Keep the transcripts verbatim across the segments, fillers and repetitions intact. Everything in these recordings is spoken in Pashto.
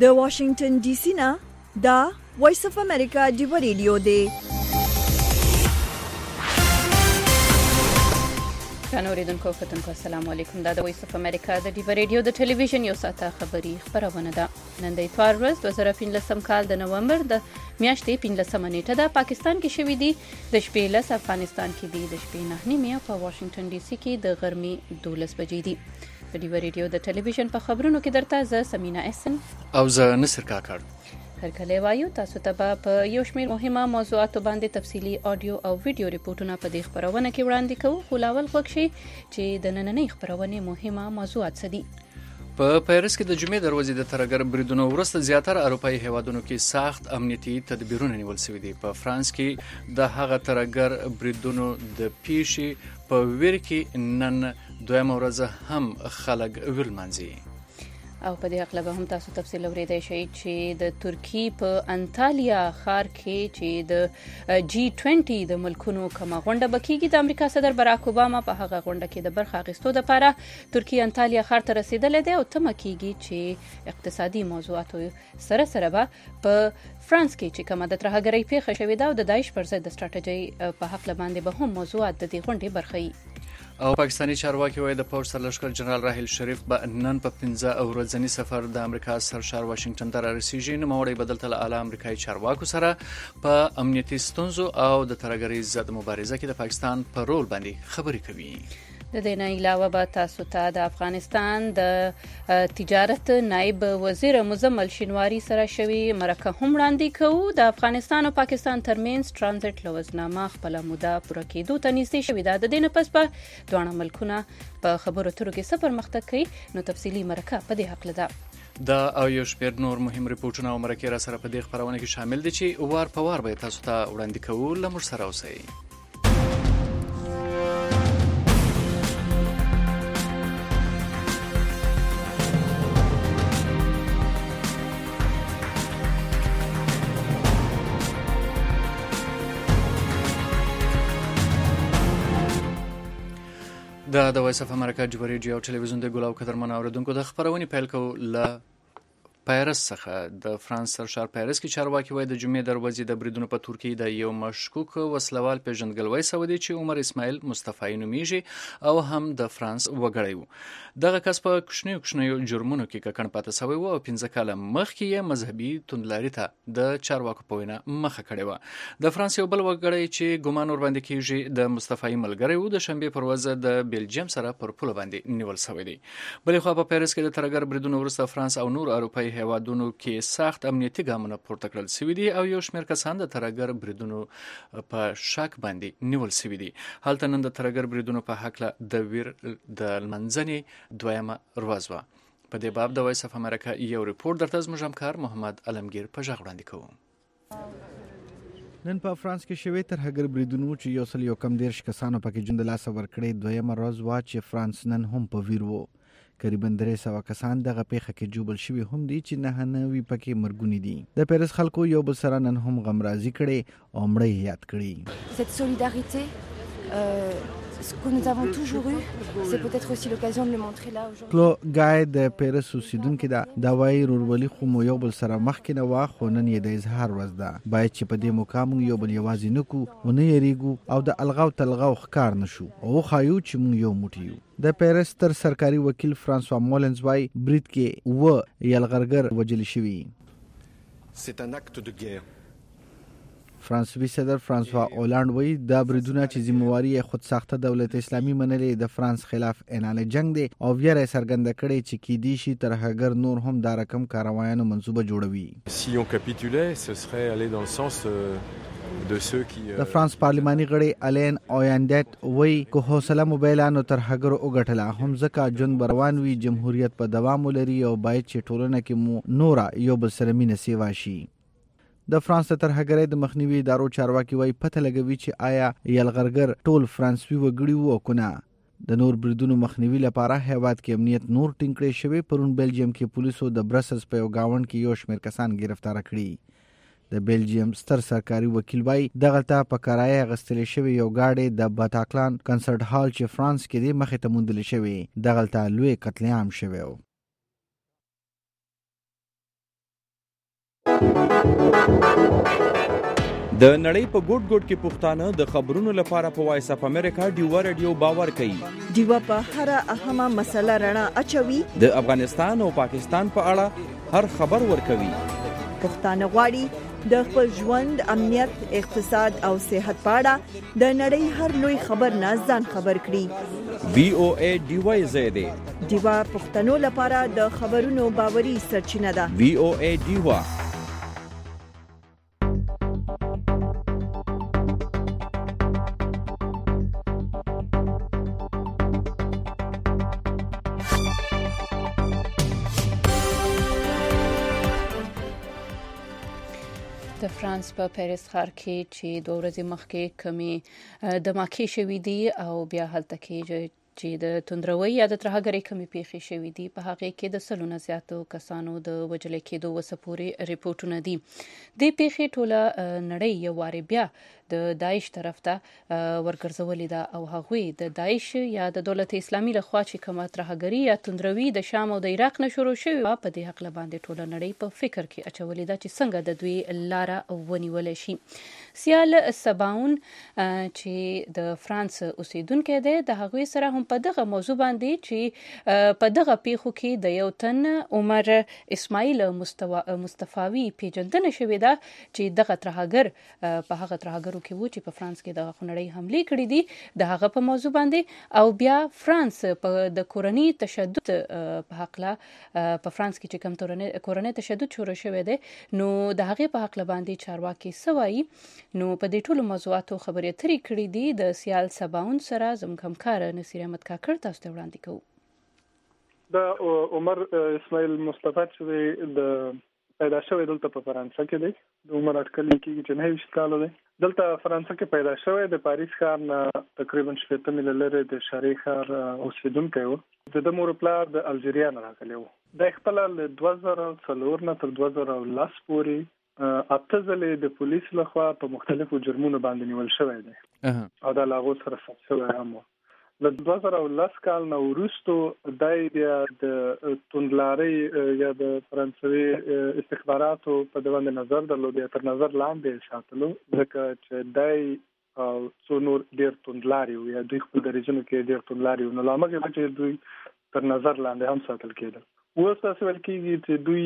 د واشنگټن ډي سي نه دا وایس اف امریکا ډیو ریډیو دی. اوریدونکو فتنکو السلام علیکم. دا د وایس اف امریکا د ډیو ریډیو د ټلویزیون یو ساعته خبري خبرونه ده. نن د اتوار ورځ دوه زره پنځلسم کال د نومبر د میاشتې پنځلسمه نیټه ده. پاکستان کې شوې دي د شپې لس، افغانستان کې دي د شپې نه نیمه، په واشنگټن ډي سي کې د غرمې دولس بجې دي. د ډیو ریډیو د ټلویزیون په خبرونو کې درته زه سمینا احسن او زه نصر کاکړ هرکله وایو. تاسو ته به په یو شمېر مهمه موضوعاتو باندې تفصیلي آډیو او ویډیو ریپورتونه په دې خبرونه کې وړاندې کوو. خو لاول غوږ شئ چې د نننۍ خبرونې مهمه موضوعات څه دي. په پیرس کې د جمعې دروازې د ترهګر بریدونو وروسته زیاتره اروپایي هیوادونو کې سخت امنیتي تدبیرونه نیول شوي دي. په فرانس کې د هغه ترهګر بریدونو د پیښې په ویر کې نن دویمه ورځ هم خلک ولمانځي. او په دې اړه به هم تاسو تفصیل اورېدای شئ چې د ترکی په انټالیا ښار کې چې د جی بیس د ملکونو کومه غونډه بکیږي. د امریکا صدر براک اوباما په هغه غونډه کې د برخه اخیستو لپاره ترکی انټالیا ښار ته رسیدلی دی او تمه کیږي چې اقتصادي موضوعاتو سره سره به په فرانس کې چې کومه د ترهګرۍ پیښه شوې ده او د داعش پر ضد د ستراتیژۍ په حق باندې به هم موضوعات د دې غونډې برخه وي. او پاکستاني چارواکي وایي د پوځ سرلښکر جنرال راحیل شریف به نن په پنځه ورځني سفر د امریکا سرشار واشنگټن ته رارسیږي. نوموړی به دلته له اعلی امریکایي چارواکو سره په امنیتي ستونزو او د ترهګرۍ ضد مبارزه کې د پاکستان په رول باندې خبرې کوي. د دې نه علاوه به تاسو ته د افغانستان د تجارت نائب وزیر مزمل شینواری سره شوی مرکه هم وړاندې کوو. د افغانستان او پاکستان ترمنځ ترانزیت لوزنامه خپل موده پوره کېدو ته نږدې شوې ده. د دې نه پس به دواړه ملکونه په خبرو اترو کې څه پرمختګ کوي. نو تفصیلي مرکه په دې حق ده. دا او یو شمېر نور مهم ریپورتونه او مرکې را سره په دې خبرونه کې شامل دي چې وار په وار به تاسو ته وړاندې کوو. له موږ سره اوسئ. دا د وایس اف امریکا ډیو ریډیو ټلویزیون د ګلاو قدرمن اوریدونکو د خبرونې پیل کوو له پیرس څخه. د فرانس سرشار پیرس کې چارواکي وایي د جمعې دروازې د بریدونو په ترکیې د یو مشکوک وسلوال پیژندګلوي شوی دی چې عمر اسماعیل مصطفی نومیږي او هم د فرانس وګړی و. دغه کس په کوچنیو کوچنیو جرمونو کې ککړ پاتې شوی و او پنځه کاله مخکې یې مذهبي توندلاري ته د چارواکو په وینا مخه کړې وه. د فرانس یو بل وګړی چې ګمان ور باندې کېږي د مصطفی ملګری و د شنبې پر ورځ د بلجیم سره پر پوله باندې نیول شوی دی. بلې خوا په پیرس کې د ترهګر بریدونو وروسته فرانس او نور اروپایي هیوادونو کې سخت امنیتي ګامونه پورته کړل شوي دي او یو شمېر کسان د ترهګر بریدونو په شک باندې نیول شوي دي. هلته نن د ترهګر بریدونو په هکله د ویر د لمانځنې دویمه ورځ وه. په دې باب د وایس اف امریکا یو ریپورت درته زموږ همکار محمد علمگیر په غږ وړاندې کوو. نن په فرانس کې شوی ترهګر بریدونو چې یو سل یو کم دیرش کسانو پکې ژوند له لاسه ورکړی دویمه ورځ وه چې فرانس نن هم په ویر و. قریبا درې سوه کسان دغه پیښه کې جوبل شوي هم دي چې نهه نوي پکې مرګوني دي. د پیرس خلکو یو بل سره نن هم غمرازي کړي او مړی یاد کړي. Cette solidarité euh, ce que nous avons toujours eu, c'est peut-être aussi l'occasion de le montrer là aujourd'hui. کلو ګای د پیرس اوسیدونکو دا دا وایي رورولي خو مو یو بل سره مخکې نه وه خو نن یې د اظهار ورځ ده. باید چې په دې مقام یو بل یوازې نه کړو او نه یریږو او د الغاو تلغاو ښکار نه شو او وښایو چې موږ یو موټی یو. د پیرس تر سرکاري وکیل فرانسوا مولنز وایي برید کې اووه یلغرګر وژل شوي. C'est un acte de guerre. فرانسوي صدر فرانسوا اولانډ وایي دا بریدونه چې ذمہواري خود ساخته دولت اسلامي منلې د فرانس خلاف اعلان جنگ دی او ویره څرګنده کړي چې کېدی شي ترهګر نور هم دا رقم کاروایانو منصوبه جوړوي. Si on capitulait, ce serait aller dans le sens de ceux qui د فرانس پارلماني غړي الین اویاندټ وایي که حوصله مو بیلانو ترهګر وګټله هم ځکه ژوند بروان وي جمهوریت په دوام ولري او باید چې ټولنه کې مو نوره یو بل سره مینه سیوا شي. د فرانس ترهګرۍ د مخنیوي ادارو چارواکي وایي پته لګوي چې آیا یلغرګر ټول فرانسوي وګړي وو که نه. د نور بریدونو مخنیوي لپاره هیواد کې امنیت نور ټینګ کړی شوی. پرون بلجیم کې پولیسو د برسلز په یو گاونډ کې یو شمېر کسان گرفتار کړي. د بلجیم ستر سرکاري وکیل وایي دغلته په کرایه اخیستل شوی یو ګاډی د باتاکلان کنسرت هال چې فرانس کې دی مخې ته موندل شوی. دغلته لوی قتل عام شوی و. د نړۍ په ګوټ ګوټ کې پښتانه د خبرونو لپاره په وایس اپ امریکا ډیوا رادیو باور کوي. ډیوا په هر اهمه مسله رڼا اچوي. د افغانستان او پاکستان په اړه هر خبر ورکوي. پښتانه غواړي د خپل ژوند، امنیت، اقتصاد او صحت په اړه د نړۍ هر لوی خبر نه ځان خبر کړي. وی او ای ډیوا زیاده ډیوا پښتنو لپاره د خبرونو باوري سرچینه ده. وی او ای ډیوا. د فرانس په پیرس ښار کې چې دوه ورځې مخکې کمی دماکې شوې دي او بیا هلته کې چې د توندروي یا د ترهګرۍ کمی پیښې شوې دي، په هغه کې د سلونه زیاتو کسانو د وژل کېدو وسپوري ریپورتونه دي. د پیښې ټوله نړۍ یو واري بیا د داعش طرف ته ورګرځولې ده او هغوی د داعش یا د دولت اسلامي لخوا چې کومه ترهګري یا توندروي د شام او د عراق نه شروع شوې وه، په دې حقله باندې ټوله نړۍ په فکر کې اچولې ده چې څنګه د دوی لاره ونیولی شي. سیال سباون چې د فرانس اوسیدونکی دی، د هغوی سره هم په دغه موضوع باندې چې په دغه پیښو کې د یو تن عمر اسماعیل مصطفاوي پیژندنه شوې ده چې دغه ترهګر په هغه ترهګرو کې وو چې په فرانس کې د خونړۍ حملې کړې دي، د هغه په موضوع باندې، او بیا فرانس په د کورنۍ تشدد په حقله په فرانس کې چې کوم کورنۍ تشدد شروع شوی دی، نو د هغې په حقله باندې چارواکي څه وایي. نو په دې ټولو موضوعاتو خبرې اترې کړې دي د سیال سباون سره. زموږ همکار نصیر احمد کاکړ تاسو ته وړاندې کوو. د عمر اسماعیل مصطفی چې د پیدا شوی دلته په فرانسه کې دی، د عمر اټکل کېږي چې نهه ویشت کاله دی. دلته فرانسه کې پیدا شوی، د پاریس ښار نه تقریبا شپېته میله لرې د شاري ښار اوسېدونکی و. د ده مور پلار د الجیریا نه راغلی و. دی خپله له دوه زره څلور نه تر دوه زره لس پورې اته ځلې د پولیس لخوا په مختلفو جرمونو باندې نیول شوی دی او د هغو سره ثبت شوی هم و. له دوه زره لس کال نه وروستو دی بیا د توندلارۍ یا د فرانسوي استخباراتو په ده باندې نظر درلود، یا تر نظر لاندې ساتلو، ځکه چې دی او څو نور ډېر توندلاري وو یا دوی خپل دریځونو کې ډېر توندلاري وو، نو له همغې وجې دوی تر نظر لاندې هم ساتل کېدل. اوس داسې ویل کېږي چې دوی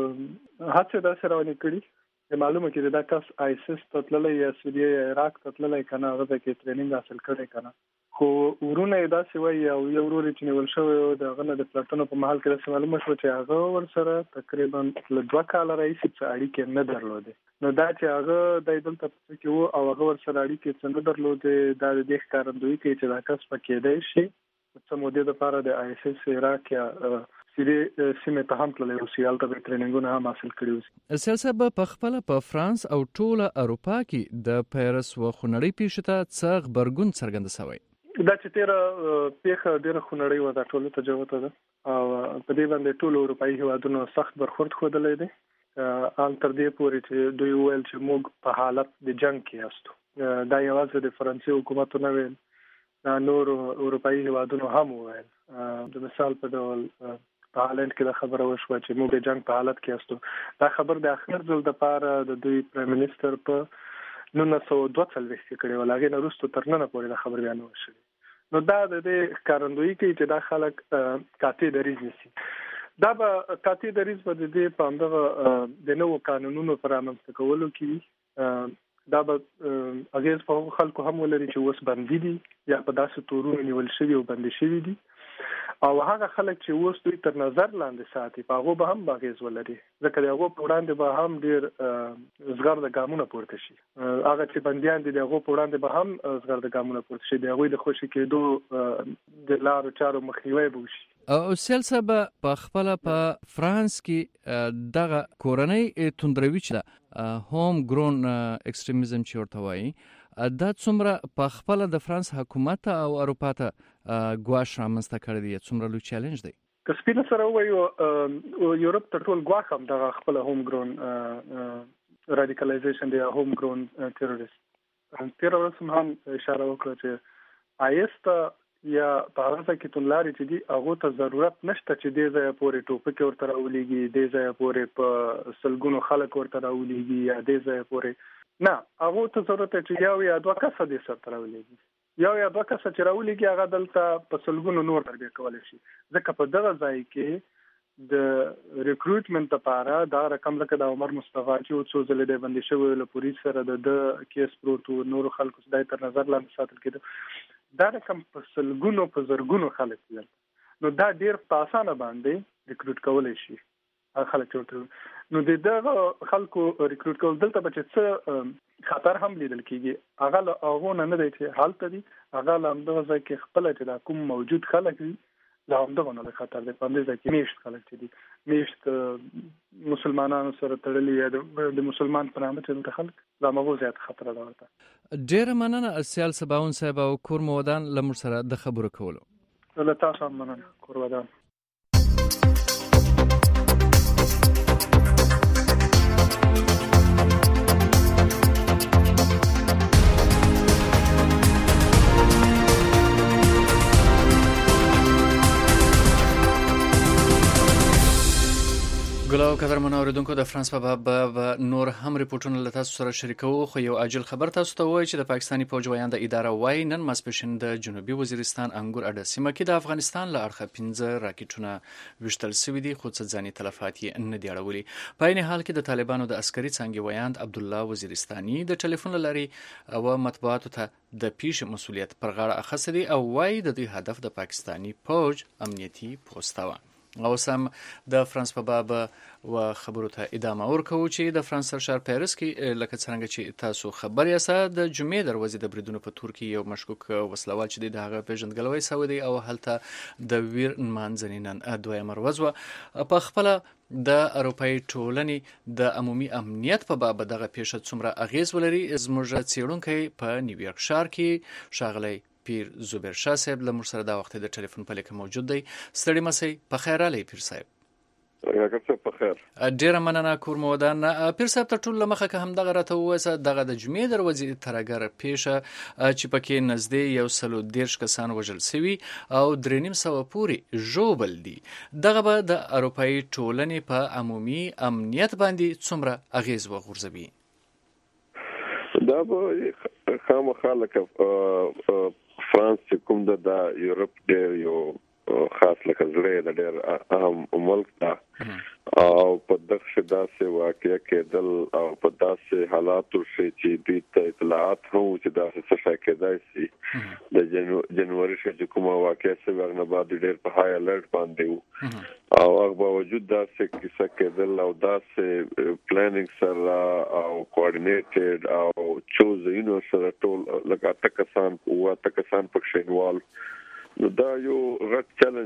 هڅې داسې روانې کړي چې معلومه کړي دا کس آیسس ته تللی یا سوریه یا عراق ته تللی که نه، هغه ځای کې ټریننګ حاصل کړی که نه، خو ورونه یې داسې وایي او یو ورور یې چې نیول شوی و د هغه نه د پلټنو په مهال کې داسې معلومه شوه چې هغه ورسره تقریبا له دوه کاله راهیسې څه اړیکې نه درلودې. نو دا چې هغه دی دلته په څه کې و او هغه ورسره اړیکې څه نه درلودې، دا د دې ښکارندویي کوي چې دا کس په کېدی شي څه مودې دپاره د آی اس اس عراق یا سیریې سیمې ته هم تللی اوسي، هلته به یې ټریننګونه هم حاصل کړي اوسي. سیال صاحب، په خپله په فرانس او ټوله اروپا کې د پیرس و خونړۍ پیښې ته څه غبرګون څرګنده شوی؟ دا چې تېره پیښه ډېره خونړۍ وه، دا ټولو ته جوته ده او په دې باندې ټولو اروپایي هېوادونو سخت برخورد ښودلی دی، ان تر دې پورې چې دوی وویل چې موږ په حالت د جنګ کې یاستو. دا یوازې د فرانسې حکومت نه ویل، دا نورو اروپایي هېوادونو هم وویل. د مثال په ډول په هالند کې دا خبره وشوه چې موږ د جنګ په حالت کې یاستو. دا خبر د اخر ځل دپاره د دوی پرایم منسټر په نولس سوه دوه څلوېښت کې کړې وه، له هغې نه وروسته تر ننه پورې دا خبر بیا نه وه شوې. نو دا د دې ښکارندویي کوي چې دا خلک قاطع دریځ نیسي. دا به قاطع دریځ به د دې په همدغه د نوو قانونونو په رامنځته کولو کې وي. دا به اغېز په هغو خلکو هم ولري چې اوس بندي دي یا په داسې تورونو نیول شوي او بندي شوي دي، او هغه خلک چې اوس دوی تر نظر لاندې ساتي په هغو به هم اغېز ولري، ځکه د هغو په وړاندې به هم ډېر زغرده ګامونه پورته شي. هغه چې بندیان دي د هغو په وړاندې به هم زغرده ګامونه پورته شي، د هغوی د خوشي کېدو د لارو چارو مخنیوی به وشي. او سیال صاحب، په خپله په فرانس کې دغه کورنۍ توندروي چې ده، هوم ګرون ایکستریمیزم چې ورته وایي، دا څومره په خپله د فرانس حکومت او اروپا ته ګواښ رامنځته کړی دی، څومره لوی چیلنج دی؟ که سپینه سره ووایو، یورپ تر ټول ګواښ هم دغه خپله هوم ګرون راډیکلایزیشن دی یا هوم ګرون تیروریست. تېره ورځ هم اشاره وکړه چې آی اس ته یا په هغه ځای کې تونلارې چې دي هغه ته ضرورت نشته چې دې ځای پورې ټوپک ورته راولېږي، دې ځای پورې په سلګونو خلک ورته راولېږي، یا دې ځای پورې نه، هغه ته ضرورت چې یو یا دوه کسه دې سره راولېږي، یو یا دوه کسه چې راولېږي هغه دلته په سلګونو نور تربیه کولی شي. ځکه په دغه ځای کې د ریکروټمنټ لپاره دا رقم لکه د عمر مصطفی چې څو ځله د بندي شوی له پولیس سره د کیس پروت او نور خلکو سره تر نظر لاندې ساتل کېده، دا رقم په سلګونو په زرګونو خلک دي. نو دا ډیر په اسانه باندې ریکروټ کولای شي خلک ورته. نو د دغه خلکو ریکروټ کول دلته به څه خطر هم لیدل کېږي، هغه له هغو نه نه دی چې حالت دي، هغه له همدغه ځای کې خپل چې دا کوم موجود خلک دي لا همدغه نه خطر دی. په همدې ځای کې میشت خلک چې دي، میشت مسلمانانو سره تړلي یا د مسلمان په نامه چې دلته خلک دا مغو زیات خطر ده ورته. ډېره مننه سیال سباون صاحب او کور مودان له موږ سره د خبرو کولو. له تاسو هم مننه کور ودان. ګلو قدرمن اوریدونکو، د فرانس په باب نور هم ریپورتونه له تاسو سره شریکوو، خو یو عاجل خبر تاسو ته وایي چې د پاکستاني پوځ ویانده اداره وایي نن ماسپښین د جنوبي وزیرستان انګور اډه سیمه کې د افغانستان له اړخه پنځه راکټونه ویشتل شوي دي، خو څه ځاني تلفات یې نه دي اړولي. په عین حال کې د طالبانو د عسکري څانګې ویاند عبدالله وزیرستاني د ټلیفون له لارې او مطبوعاتو ته د پیښې مسؤلیت پر غاړه اخیستی دی او وایي د دوی هدف د پاکستاني پوځ امنیتي پوسته وه. او سم د فرانس په باب و خبرو ته ادامه ورکوو چې د فرانس سرشار پیرس کې لکه څنګه چې تاسو خبر یاست د جمعې دروازې د بریدونو په تور کې یو مشکوک وسلوال چې د هغه پیژندګلوي سوی دی او هلته د ویر نمانځنې نن دویمه ورځ وه. په خپله د اروپایي ټولنې د عمومي امنیت په باب دغه پیښه څومره اغیز ولري زموږ څېړونکی په نیویارک ښار کې ښاغلی پیر زبیر شاه صاحب له موږ سره دا وخت د ټلیفون په لیکه موجود دی. ستړي مسئ، په خیر راغلی پیر صاحب. په خیر. ډیره مننه کور مو ودان. پیر صاحب تر ټولو له مخه که همدغه راته ووایاست دغه د جمعې دروازې ترهګره پیښه چې پکې نږدې یو سلو دېرش کسان وژل سوي او درې نیم سوه پورې ژوبل دي، دغه به د اروپایي ټولنې په عمومي امنیت باندې څومره اغیز وغورځوي؟ دا به خامخا لکه فرانس چې کوم ده دا یورپ ډېر یو خاص لکه زړه د ډېر اهم ملک ده او په دغه داسې واقعیا کېدل او په داسې حالاتو چې دوی ته اطلاعات هم چې داسې څه کېدای شي د جنوري چې کومه واقعیا چې ورنه بعد ډېر په هاي الرټ باندې وو او هغه باوجود داسې کیسه کېدل او داسې پلانینګ سره او کوارډینیټډ او چوزینو سره ټول لکه تکسان او تکسان پکښې انوال. نو دا یو غټ چیلنج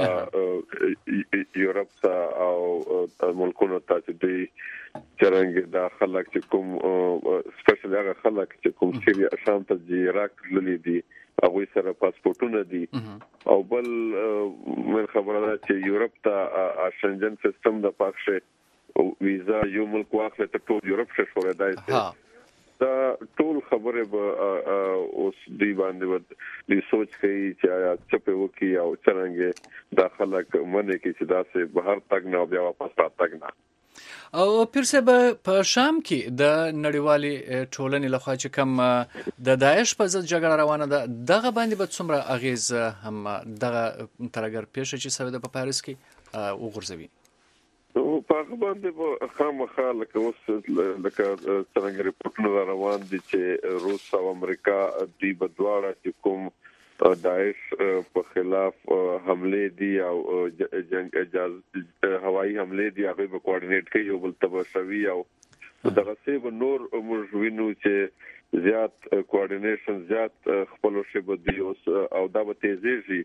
دا یورپ ته او ملکونو ته چې دوی څرنګه دا خلک چې کوم سپیشل هغه خلک چې کوم سیریا شام ته د عراق للی دي هغه سره پاسپورتونه دي او بل من خبره ده چې یورپ ته شنجن سیستم د پاکشه ویزا یو ملک واخله ته ټول یورپ شه شوړای دی. دا ټول خبره به اوس دی باندې د سوچ کوي چې آیا څه په وکی او څنګه دا خلک منې کې چې دا سه بهر تک نه بیا واپس راتګ نه. او پیر صاحب په شام کې د نړیوالې ټولنې لخوا چې کوم د داعش په ضد جګړه روانه ده دغه باندې به څومره اغیز هم دغه ترهګر پیښه چې سوي ده په پاریس کې وغورځوي؟ په هغه باندې به خامخا لکه اوس لکه څنګه ریپورټونه روان دي چې روس او امریکا دوی به دواړه چې کوم داعش په خلاف حمله دي او جنگ هوایي حمله دي هغه به کوارډینیټ کوي او بل تبصوي او دغه څه به نور موږ وینو چې زیات کوارډینیشن زیات خپل شی به دی او دا به تیزیږي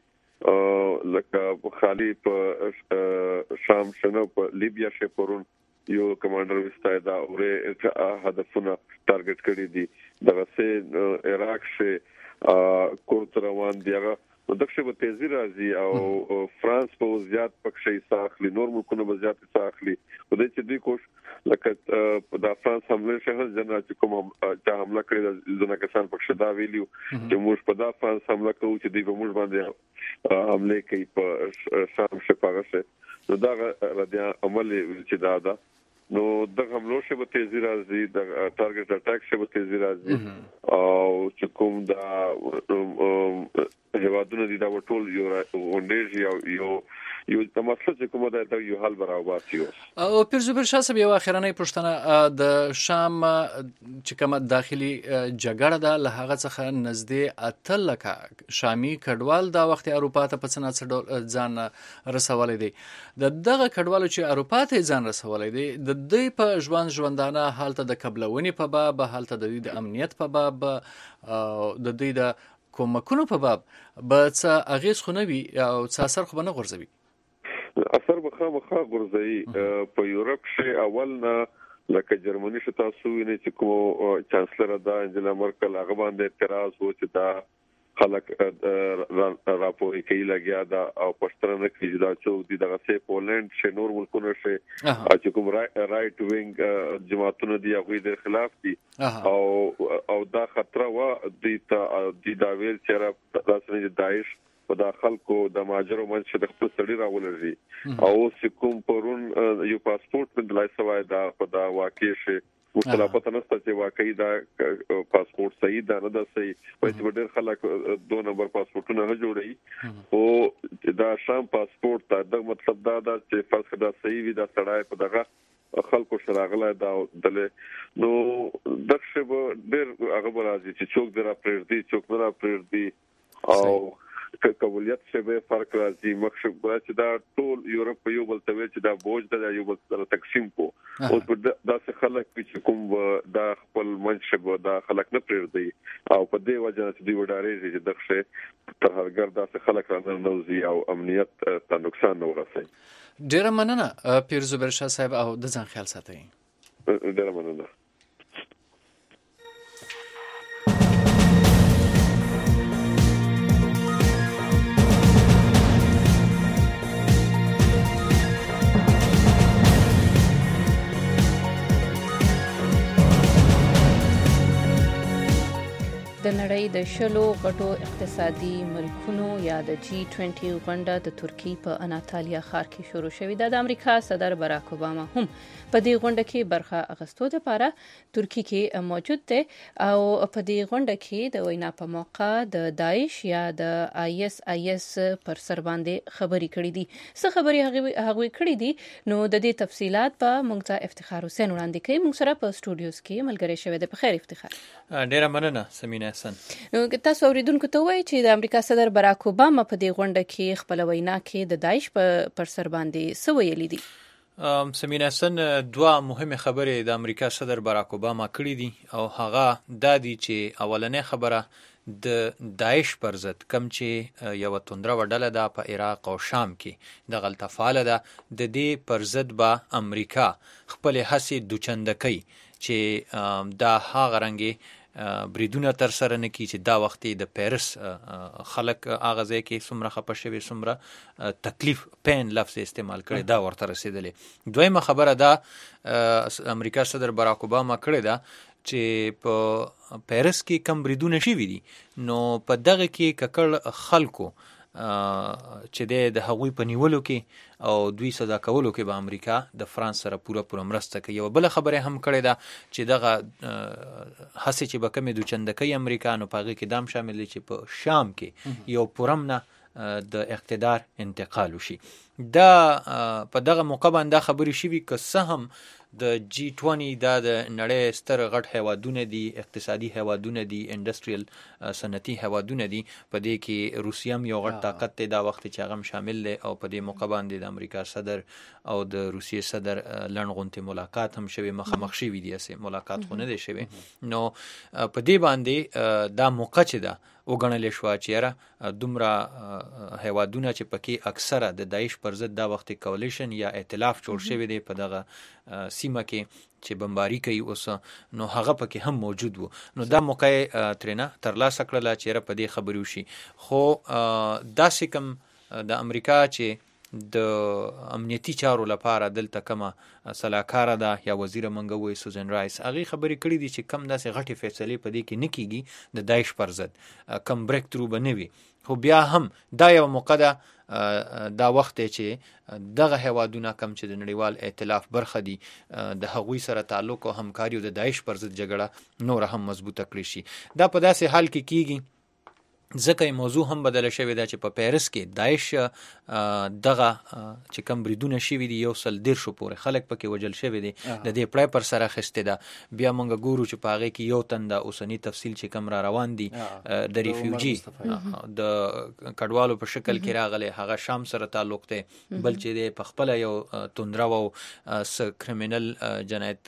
لکه خالی په شام شنو په لیبیا شه پرون یو کمانډر وستای دا اوره هدفونه ټارګټ کړی دي دغه سه عراق شه کورت روان دی هغه دغه به تیزی راځي او فرانس په زیات پکې ساخلي نور ملکونه به زیات ساخلي په دې چې دوی کوش لکه د فرانس حمله شهر جنرال چې کوم چې حمله کړې د ځنکسان پکې دا ویلیو چې موږ په دا فرانس حمله کوو چې دوی په موږ باندې حمله کوي په شام شپږه نو دا ردیا عمل چې دا ده نو د حملو شبه تیزی راځي د ټارګټ اٹیک شبه تیزی راځي او چې کوم دا هیوادونه دي دا ټول یو ونډیږي او یو یو د مسله چې کومه ده یو حل برابر شي او پیرزوبر شاسب یو اخرنۍ پښتنه د شام چې کومه داخلي جګړه ده له هغه څخه نږدې اتل لکه شامي کډوال دا وخت اروپا ته په څنګه څډول ځان رسولې دي د دغه کډوالو چې اروپا ته ځان رسولې دي د دوی په ژوند ژوندانه حالت د قبلونی په باب حالت د دوی د امنیت په باب د دوی د کومکونو په باب به څه اغیز خو نه وي او څه اثر خو نه غورځوي اثر به خامخا غورځي په یورپ کې اول نه لکه جرمني شته تاسو وینئ چې کوم چانسلر دا انجلا مرکل هغه باندې اعتراض و چې دا خلک راپورې کوي لګیا دا او پښتنه کې دا چې د دغه سه پولند ش نور ملکونه ش چې کوم رائټ وینګ جماعتونه دی هغه د خلاف دي او او دا خطر و د د داویل چې راځي د داعش په داخل کو د ماجرو منځ د خپل سړي راولري او سکوم پرون یو پاسپورت په دلای سوای دا په دا واقع شي مخالفت نشته چې واقعي دا پاسپورت صحیح ده نه ده صحیح په دې ډېر خلک دوه نمبر پاسپورتونه نه جوړي او دا شام پاسپورت دا مطلب دا دا چې فرض کړه صحیح وي دا سړی په دغه خلکو شراغله دا دله نو دغه به ډېر هغه راځي چې څوک درا پرېږدي څوک نه را پرېږدي او قبولیت شبه فرق راځي مخشب چې دا ټول یورپ یو بل ته چې دا بوج دا یو بل سره تقسیم کو او دا څه خلک چې کوم دا خپل منشب دا خلک نه پرېږدي او په دې وجه چې دوی وډارېږي چې دغه تر هرګر دا څه خلک راځي نوځي او امنیت ته نقصان نه ورسي ډېر مننه پیرزوبر شاه صاحب او د ځان خیال ساتئ ډېر مننه د نړۍ د شلو غټو اقتصادي ملکونو یا د جی بیست غونډه د ترکی په اناتالیا ښار کې شروع شوې ده. د امریکا صدر باراک اوباما هم په دې غونډه کې برخه اخیستو لپاره ترکی کې موجود دی او په دې غونډه کې د وینا په موقع د داعش یا د آی اس آی اس پر سر باندې خبرې کړې دي. څه خبرې هغه کړې دي نو د دې تفصيلات په موږ ته افتخار حسین وړاندې کوي. موږ سره په سټوډیوز کې ملګری شوی دی. په خیر افتخار. ډیره مننه سمینه حسن. نو تاسو اوریدونکو ته وایي چې د امریکا صدر باراک اوباما په دې غونډه کې خپل وینا کې د داعش پر سر باندې څه ویلي دي؟ سمینه حسن دوه مهمه خبرې د امریکا صدر باراک اوباما کړې دي او هغه د دې چې اولنې خبره د داعش پر ضد کم چې یو توندره وډله ده په عراق او شام کې د غلطه فعال ده د دې پر ضد به امریکا خپل هڅې دوچندکۍ چې دا هغه رنګي بریدونه تر سره نه کی چې دا وخت د پیرس خلک اغه ځای کې څومره خپه شوي څومره تکلیف پین لفظ استعمال کړي دا ورته رسیدلې. دویمه خبره ده امریکا صدر باراک اوباما کړی ده چې په پیرس کې کم بریدونه شوي دي نو په دغه کې ککړ خلکو چې د هغوی په نیولو کې او دوی صدا کولو کې به امریکا د فرانس سره پوره پوره مرسته کوي. او بل خبره هم کړې ده چې دغه هڅه چې به کمې دوچندکۍ امریکا نو په هغه کې دام شامل دي چې په شام کې یو پرمنه د اقتدار انتقال وشي. دا په دغه موقع باندې خبرې شوي که څه هم د جی بیست دا د نړۍ ستر غټ هیوادونه دي اقتصادي هیوادونه دي انډستریل صنعتي هیوادونه دي په دې کې روسیه هم یو غټ طاقت دی دا وخت چې هغه شامل دی او په دې موقع باندې د امریکا صدر او د روسیې صدر لړ غونټه ملاقات هم شوی مخامخ شوی دي اسه ملاقات خو نه دی شوی نو په دې باندې دا موقع چې دا وګڼل شو چې را دومره هیوادونه چې پکې اکثره د داعش پر ضد دا وخت کولیشن یا ائتلاف جوړ شوی دی په دغه سیمه کې چې بمباری کوي اوس نو هغه پکې هم موجود وو. نو دا موقع ترنه ترلاسه کړله چې را په دې خبرې وشي. خو داسې کوم د امریکا چې د امنیتي چارو لپاره دلته کومه سلاکاره ده یا وزیر منګه وای سوزن رایس هغه خبرې کړې دي چې کم داسې غټي فیصلې په دې کې نه کیږي د داعش پر ضد کم بریک ترو بنوي. خو بیا هم دا یو موقع ده دا وخت چې دغه هوادونه کم چې د نړیوال ائتلاف برخه دي د هغوی سره تعلق او همکاري او د داعش پر ضد جګړه نور هم مضبوطه کړی شي. دا په داسې حال کې کیږي ځکه موضوع هم بدله شوې ده چې په پیرس کې داعش دغه چې کم بریدونه شوي دي یو سل دیرشو پورې خلک پکې وجل شوي دي د دې پړای پر سره اخیستې ده. بیا موږ ګورو چې په هغې کې یو تن د اوسني تفصیل چې کم را روان دي د ریفیوجي د کډوالو په شکل کې راغلی هغه شام سره تعلق دی، بل چې دی په خپله یو توندره او څه کرمینل جنایت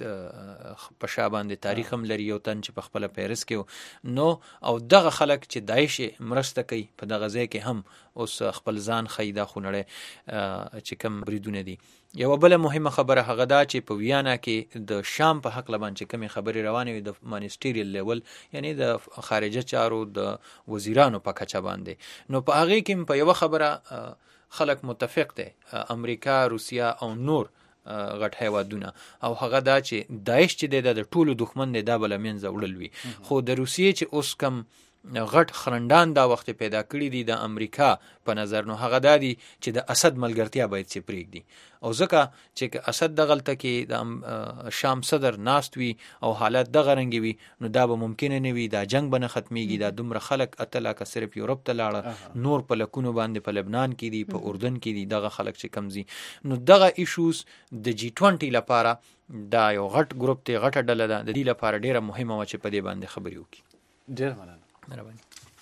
په شا باندې تاریخ هم لري، یو تن چې په خپله پیرس کې نو او دغه خلک چې داعش مرسته کوي په دغه ځای کې هم اوس خپل ځان ښیي دا خو نړۍ چې کوم بریدونه دي. یوه بله مهمه خبره هغه دا چې په ویانا کې د شام په هکله باندې چې کومې خبرې روانې وي د مانیسټیریل لیول یعنی د خارجه چارو د وزیرانو په کچه باندې، نو په هغې کې په یوه خبره خلک متفق دی امریکا، روسیه او نور غټ هیوادونه، او هغه دا چې داعش چې دی د ټولو دښمن دی دا به له منځه وړل وي. خو د روسیې چې اوس کم غټ خرندان دا وخت پیدا کړی دي د امریکا په نظر نو هغه دا دي چې د اسد ملګرتیا باید چې پرېږدي، او ځکه چې اسد دغلته کې د شام صدر ناست وي او حالات دغه رنګې وي نو دا به ممکنه نه وي، دا جنگ به نه ختمیږي، دا دومره خلک اتلا که صرف یورپ ته لاړه نور په لکونو باندې په لبنان کې دي په اردن کې دي دغه خلک چې کم ځي. نو دغه ایشوز د جی ټوینټي لپاره دا یو غټ ګروپ دی، غټه ډله ده، د دې لپاره ډیره مهمه وه چې په دې باندې خبرې وکړي. ډېر مننه. مهرباني.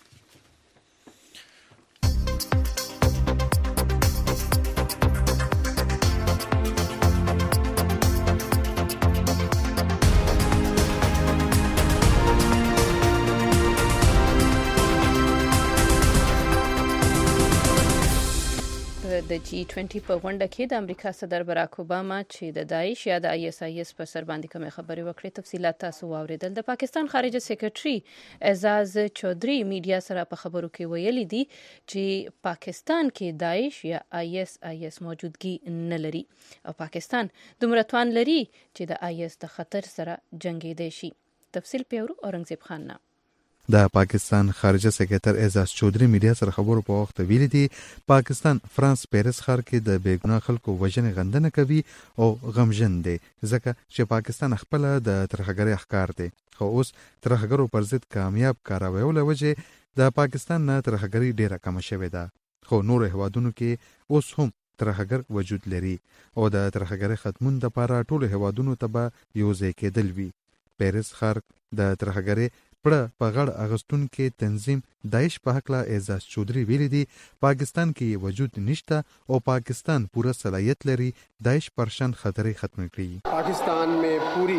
د جی ټوینټي په غونډه کې د امریکا صدر براک اوباما چې د داعش یا د آی اس آی اس پر سر باندې کومې خبرې وکړې تفصیلات تاسو واوریدل. د پاکستان خارجه سیکرټري اعزاز چودھری میډیا سره په خبرو کې ویلي دي چې پاکستان کې داعش یا آی اس آی اس موجودګي نه لري او پاکستان دومره توان لري چې د آی اس د خطر سره جنګېدی شي. تفصیل پیورو اورنګزیب خان نه. د پاکستان خارجه سکرټر اعزاز چودھری میډیا سره خبرو په وخت ویلي دي پاکستان فرانس پیرس ښار کې د بېګناه خلکو وژنې غندنه کوي او غمجن دی ځکه چې پاکستان خپل د ترهګرۍ ښکار دی، خو اوس ترهګرو پر ضد کامیاب کاروایو له وجې د پاکستان نه ترهګرۍ ډیره کمه شوې ده، خو نور هیوادونو کې اوس هم ترهګر وجود لري او د ترهګرۍ ختمون لپاره ټولو هیوادونو ته به یو ځای کېدل وي. پیرس ښار د ترهګرۍ پړه په غړ اغستون کې تنظیم داعش په هکله اعزاز چودھری ویلي دي پاکستان کې وجود نشته او پاکستان پورا صلاحیت لري داعش پر شان خطرې ختم کړي. پاکستان میں پوری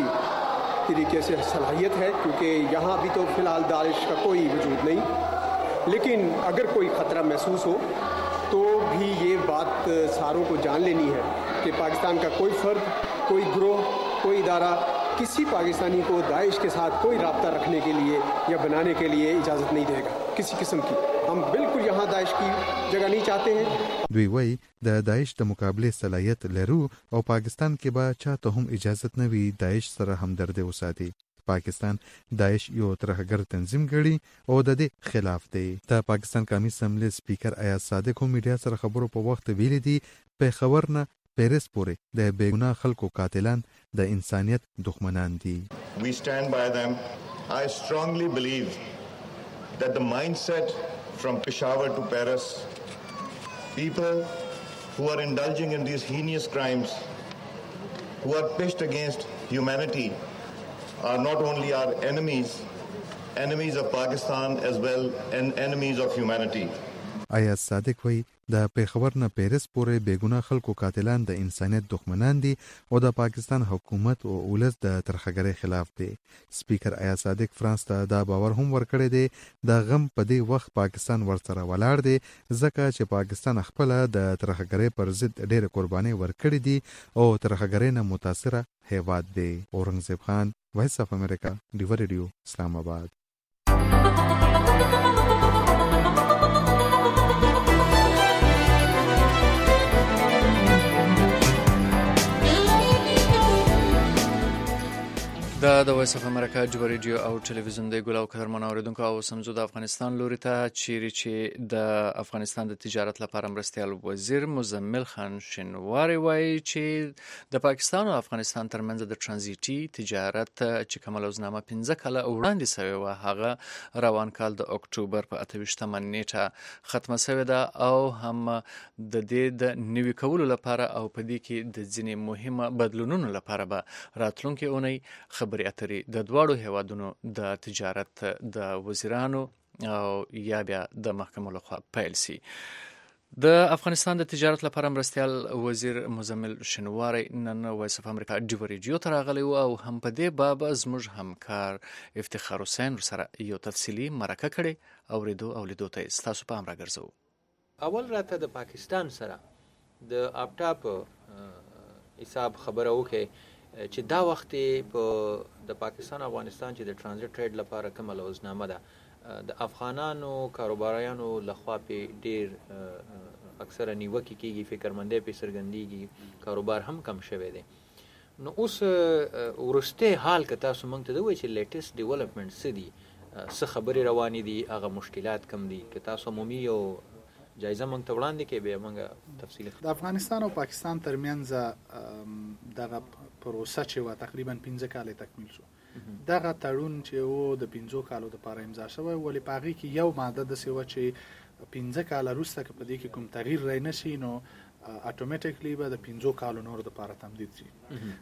طریقے سے صلاحیت ہے کیونکہ یہاں بھی تو فی الحال داعش کا کوئی وجود نہیں، لیکن اگر کوئی خطرہ محسوس ہو تو بھی یہ بات ساروں کو جان لینی ہے کہ پاکستان کا کوئی فرد، کوئی گروہ، کوئی ادارہ کسی پاکستانی کو داعش کے ساتھ کوئی رابطہ رکھنے کے لیے یا بنانے کے لیے اجازت نہیں دے گا کسی قسم کی. ہم بالکل یہاں داعش کی جگہ نہیں چاہتے ہیں. دوی وایي د داعش د مقابله صلاحیت لرو او پاکستان کې به چاته هم اجازت نه وي داعش سره همدردي وساتي. پاکستان داعش یو ترهګر تنظیم ګڼي او د دې خلاف دی. د پاکستان قومي اسمبلی سپیکر ایاز صادق هم میډیا سره خبرو په وخت ویلي دي په خبر نه پیرس پورې د بېګناه خلکو قاتلان د انسانیت دښمنان دي. We stand by them. I strongly believe that the mindset from Peshawar to Paris, people who are indulging in these heinous crimes, who are pitched against humanity, are not only our enemies, enemies of Pakistan as well, and enemies of humanity. ایاز صادق وایي د پیښور نه پیرس پورې بېګناه خلکو قاتلان د انسانیت دښمنان دي او د پاکستان حکومت او ولس د ترخګرۍ خلاف دي. سپیکر ایاز صادق فرانس ته دا باور هم ورکړی دی د غم په دې وخت پاکستان ورسره ولاړ دی ځکه چې پاکستان خپله د ترخګرۍ پر ضد ډېرې قربانۍ ورکړي دي او ترخګرۍ نه متاثره هیواد دی. اورنګزیب خان، وایس اف امریکا، ډیو ریډیو، اسلام آباد. دا د وایس اف امریکا ډیو ریډیو او ټلویزیون دی. ګل او قدرمن اوریدونکو او سمزو د افغانستان لوري ته چیرې چې د افغانستان د تجارت لپاره مرستیال وزیر مزمل خان شینواری وایي چې د پاکستان او افغانستان ترمنځ د ترانزیتي تجارت چې کومه لوزنامه پنځه کاله وړاندې شوې وه هغه روان کال د اکتوبر په اته ویشتمه نیټه ختمه شوې ده او هم د دې د نوي کولو لپاره او په دې کې د ځینې مهمه بدلونونو لپاره به راتلونکي اونۍ خبرې اترې د دواړو هیوادونو د تجارت د وزیرانو او یا بیا د محکمو لخوا پیل شي. د افغانستان د تجارت لپاره مرستیال وزیر مزمل شینواری نن وایس اف امریکا ډیو ریډیو ته راغلی و او هم په دې باب زموږ همکار افتخار حسین سره یو تفصیلي مرکه کړې اوریدو او لیدو ته ستاسو په امر راګرځو. اول راته د پاکستان سره د اپټاپ حساب خبره وکړي چې دا وخت په د پاکستان افغانستان چې د ترانزیت ټریډ لپاره کومه لوزنامه ده د افغانانو کاروباریانو لخوا په ډیر اکثره نیوکې کیږي، فکرمندۍ په سرګندېږي، کاروبار هم کم شوی دی. نو اوس ورسته حال که تاسو موږ ته وایي چې لیټیسټ ډیولپمنټ څه دي، څه خبرې روانې دي، هغه مشکلات کم دي، که تاسو عمومي او جایزه موږ ته وړاندې کې بیا موږ تفصیل. د افغانستان او پاکستان ترمنځ دغه پروسه چې وا تقریبا پنځه کاله تکمیل شو. دغه تړون چې وو د پنځو کالو لپاره امضا شوی، ولې په هغې کې یو ماده داسې وه چې پنځه کاله وروسته که په دې کې کوم تغییر رای نه شي نو اتوماتیکلی به د پنځو کالو نور دپاره تمدید شي.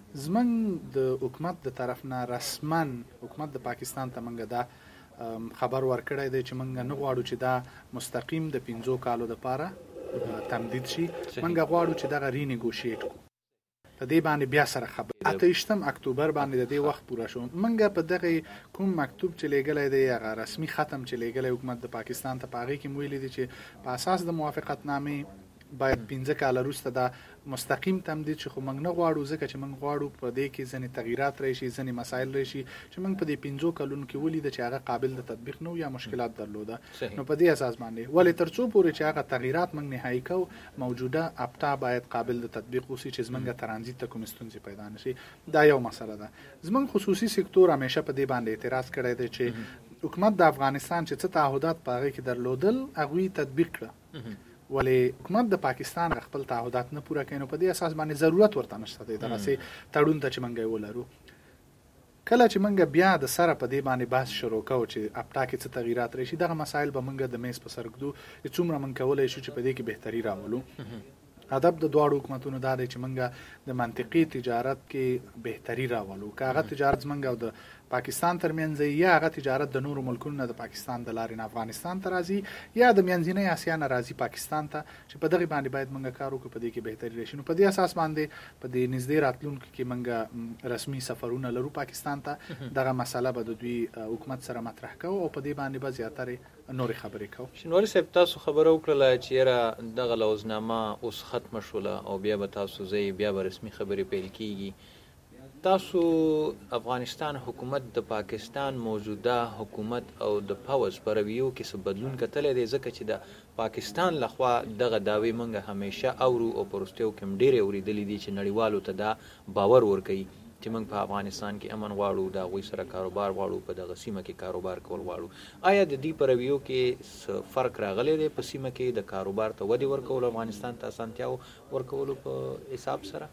زموږ د حکومت د طرف نه رسما حکومت د پاکستان ته موږ دا خبر ورکړی دی چې موږ نه غواړو چې دا مستقیم د پنځو کالو دپاره تمدید شي، موږ غواړو چې دغه رینیګوشیټ کړو. په دې باندې بیا سره خبرې اته ویشتم اکتوبر باندې د دې وخت پوره شو. موږ په دغه کوم مکتوب چې لیږلی دی هغه رسمي ختم چې لیږلی حکومت د پاکستان ته په هغې کې مو ویلي دي چې په اساس د موافقتنامې باید پنځه کاله وروسته دا مستقیم تمدید شي، خو موږ نه غواړو ځکه چې موږ غواړو په دې کې ځینې تغییرات راشي، ځینې مسایل راشي چې موږ په دې پنځو کلونو کې ولیده چې هغه قابل د تطبیق نه یا مشکلات درلوده. نو په دې اساس باندې ولې تر څو پورې چې هغه تغییرات موږ نهایي کوو موجوده اپټا باید قابل د تطبیق اوسي چې زموږ ترانزیت ته کوم ستونزې پیدا نه شي. دا یو مسله ده. زموږ خصوصي سکتور همیشه په دې باندې اعتراض کړی دی چې حکومت د افغانستان چې څه تعهدات په هغې کې درلودل هغوی تطبیق کړه، ولې حکومت د پاکستان خپل تعهدات نه پوره کوي. نو په دې اساس باندې ضرورت ورته نشته دی دغسې تړون ته چې موږ یې ولرو. کله چې موږ بیا د سره په دې باندې بحث شروع کوو چې اپټا کې څه تغییرات راشي، دغه مسایل به موږ د میز په سر ږدو چې څومره موږ کولی شو چې په دې کې بهتري راولو. هدف د دواړو حکومتونو دا دی چې موږ د منطقي تجارت کې بهتري راولو، که هغه تجارت زموږ او د پاکستان ترمنځ یا هغه تجارت د نورو ملکونو نه د پاکستان د لارې نه افغانستان ته راځي یا د منځنۍ اسیا نه راځي پاکستان ته، چې په دغې باندې باید موږ کار وکړو په دې کې بهتري راشي. نو په دې اساس باندې په دې نږدې راتلونکي کې موږ رسمي سفرونه لرو پاکستان ته. دغه مسله به د دوی حکومت سره مطرح کوو او په دې باندې به زیاترې نورې خبرې کوو. شینواري صاحب، تاسو خبره وکړله چې یاره دغه لوزنامه اوس ختمه شوله او بیا به تاسو ځئ، بیا به رسمي خبرې پیل کیږي. تاسو افغانستان حکومت د پاکستان موجوده حکومت او د پوز په رویو کې څه بدلون کتلی دی؟ ځکه چې د پاکستان لخوا دغه دعوې موږ همیشه اورو او په وروستیو کې هم ډېرې اورېدلې دي چې نړیوالو ته دا باور ورکوي چې موږ په افغانستان کې امن غواړو، د هغوی سره کاروبار غواړو، په دغه سیمه کې کاروبار کول غواړو. آیا د دې په رویو کې څه فرق راغلی دی په سیمه کې د کاروبار ته ودې ورکولو، افغانستان ته اسانتیاو ورکولو په حساب سره؟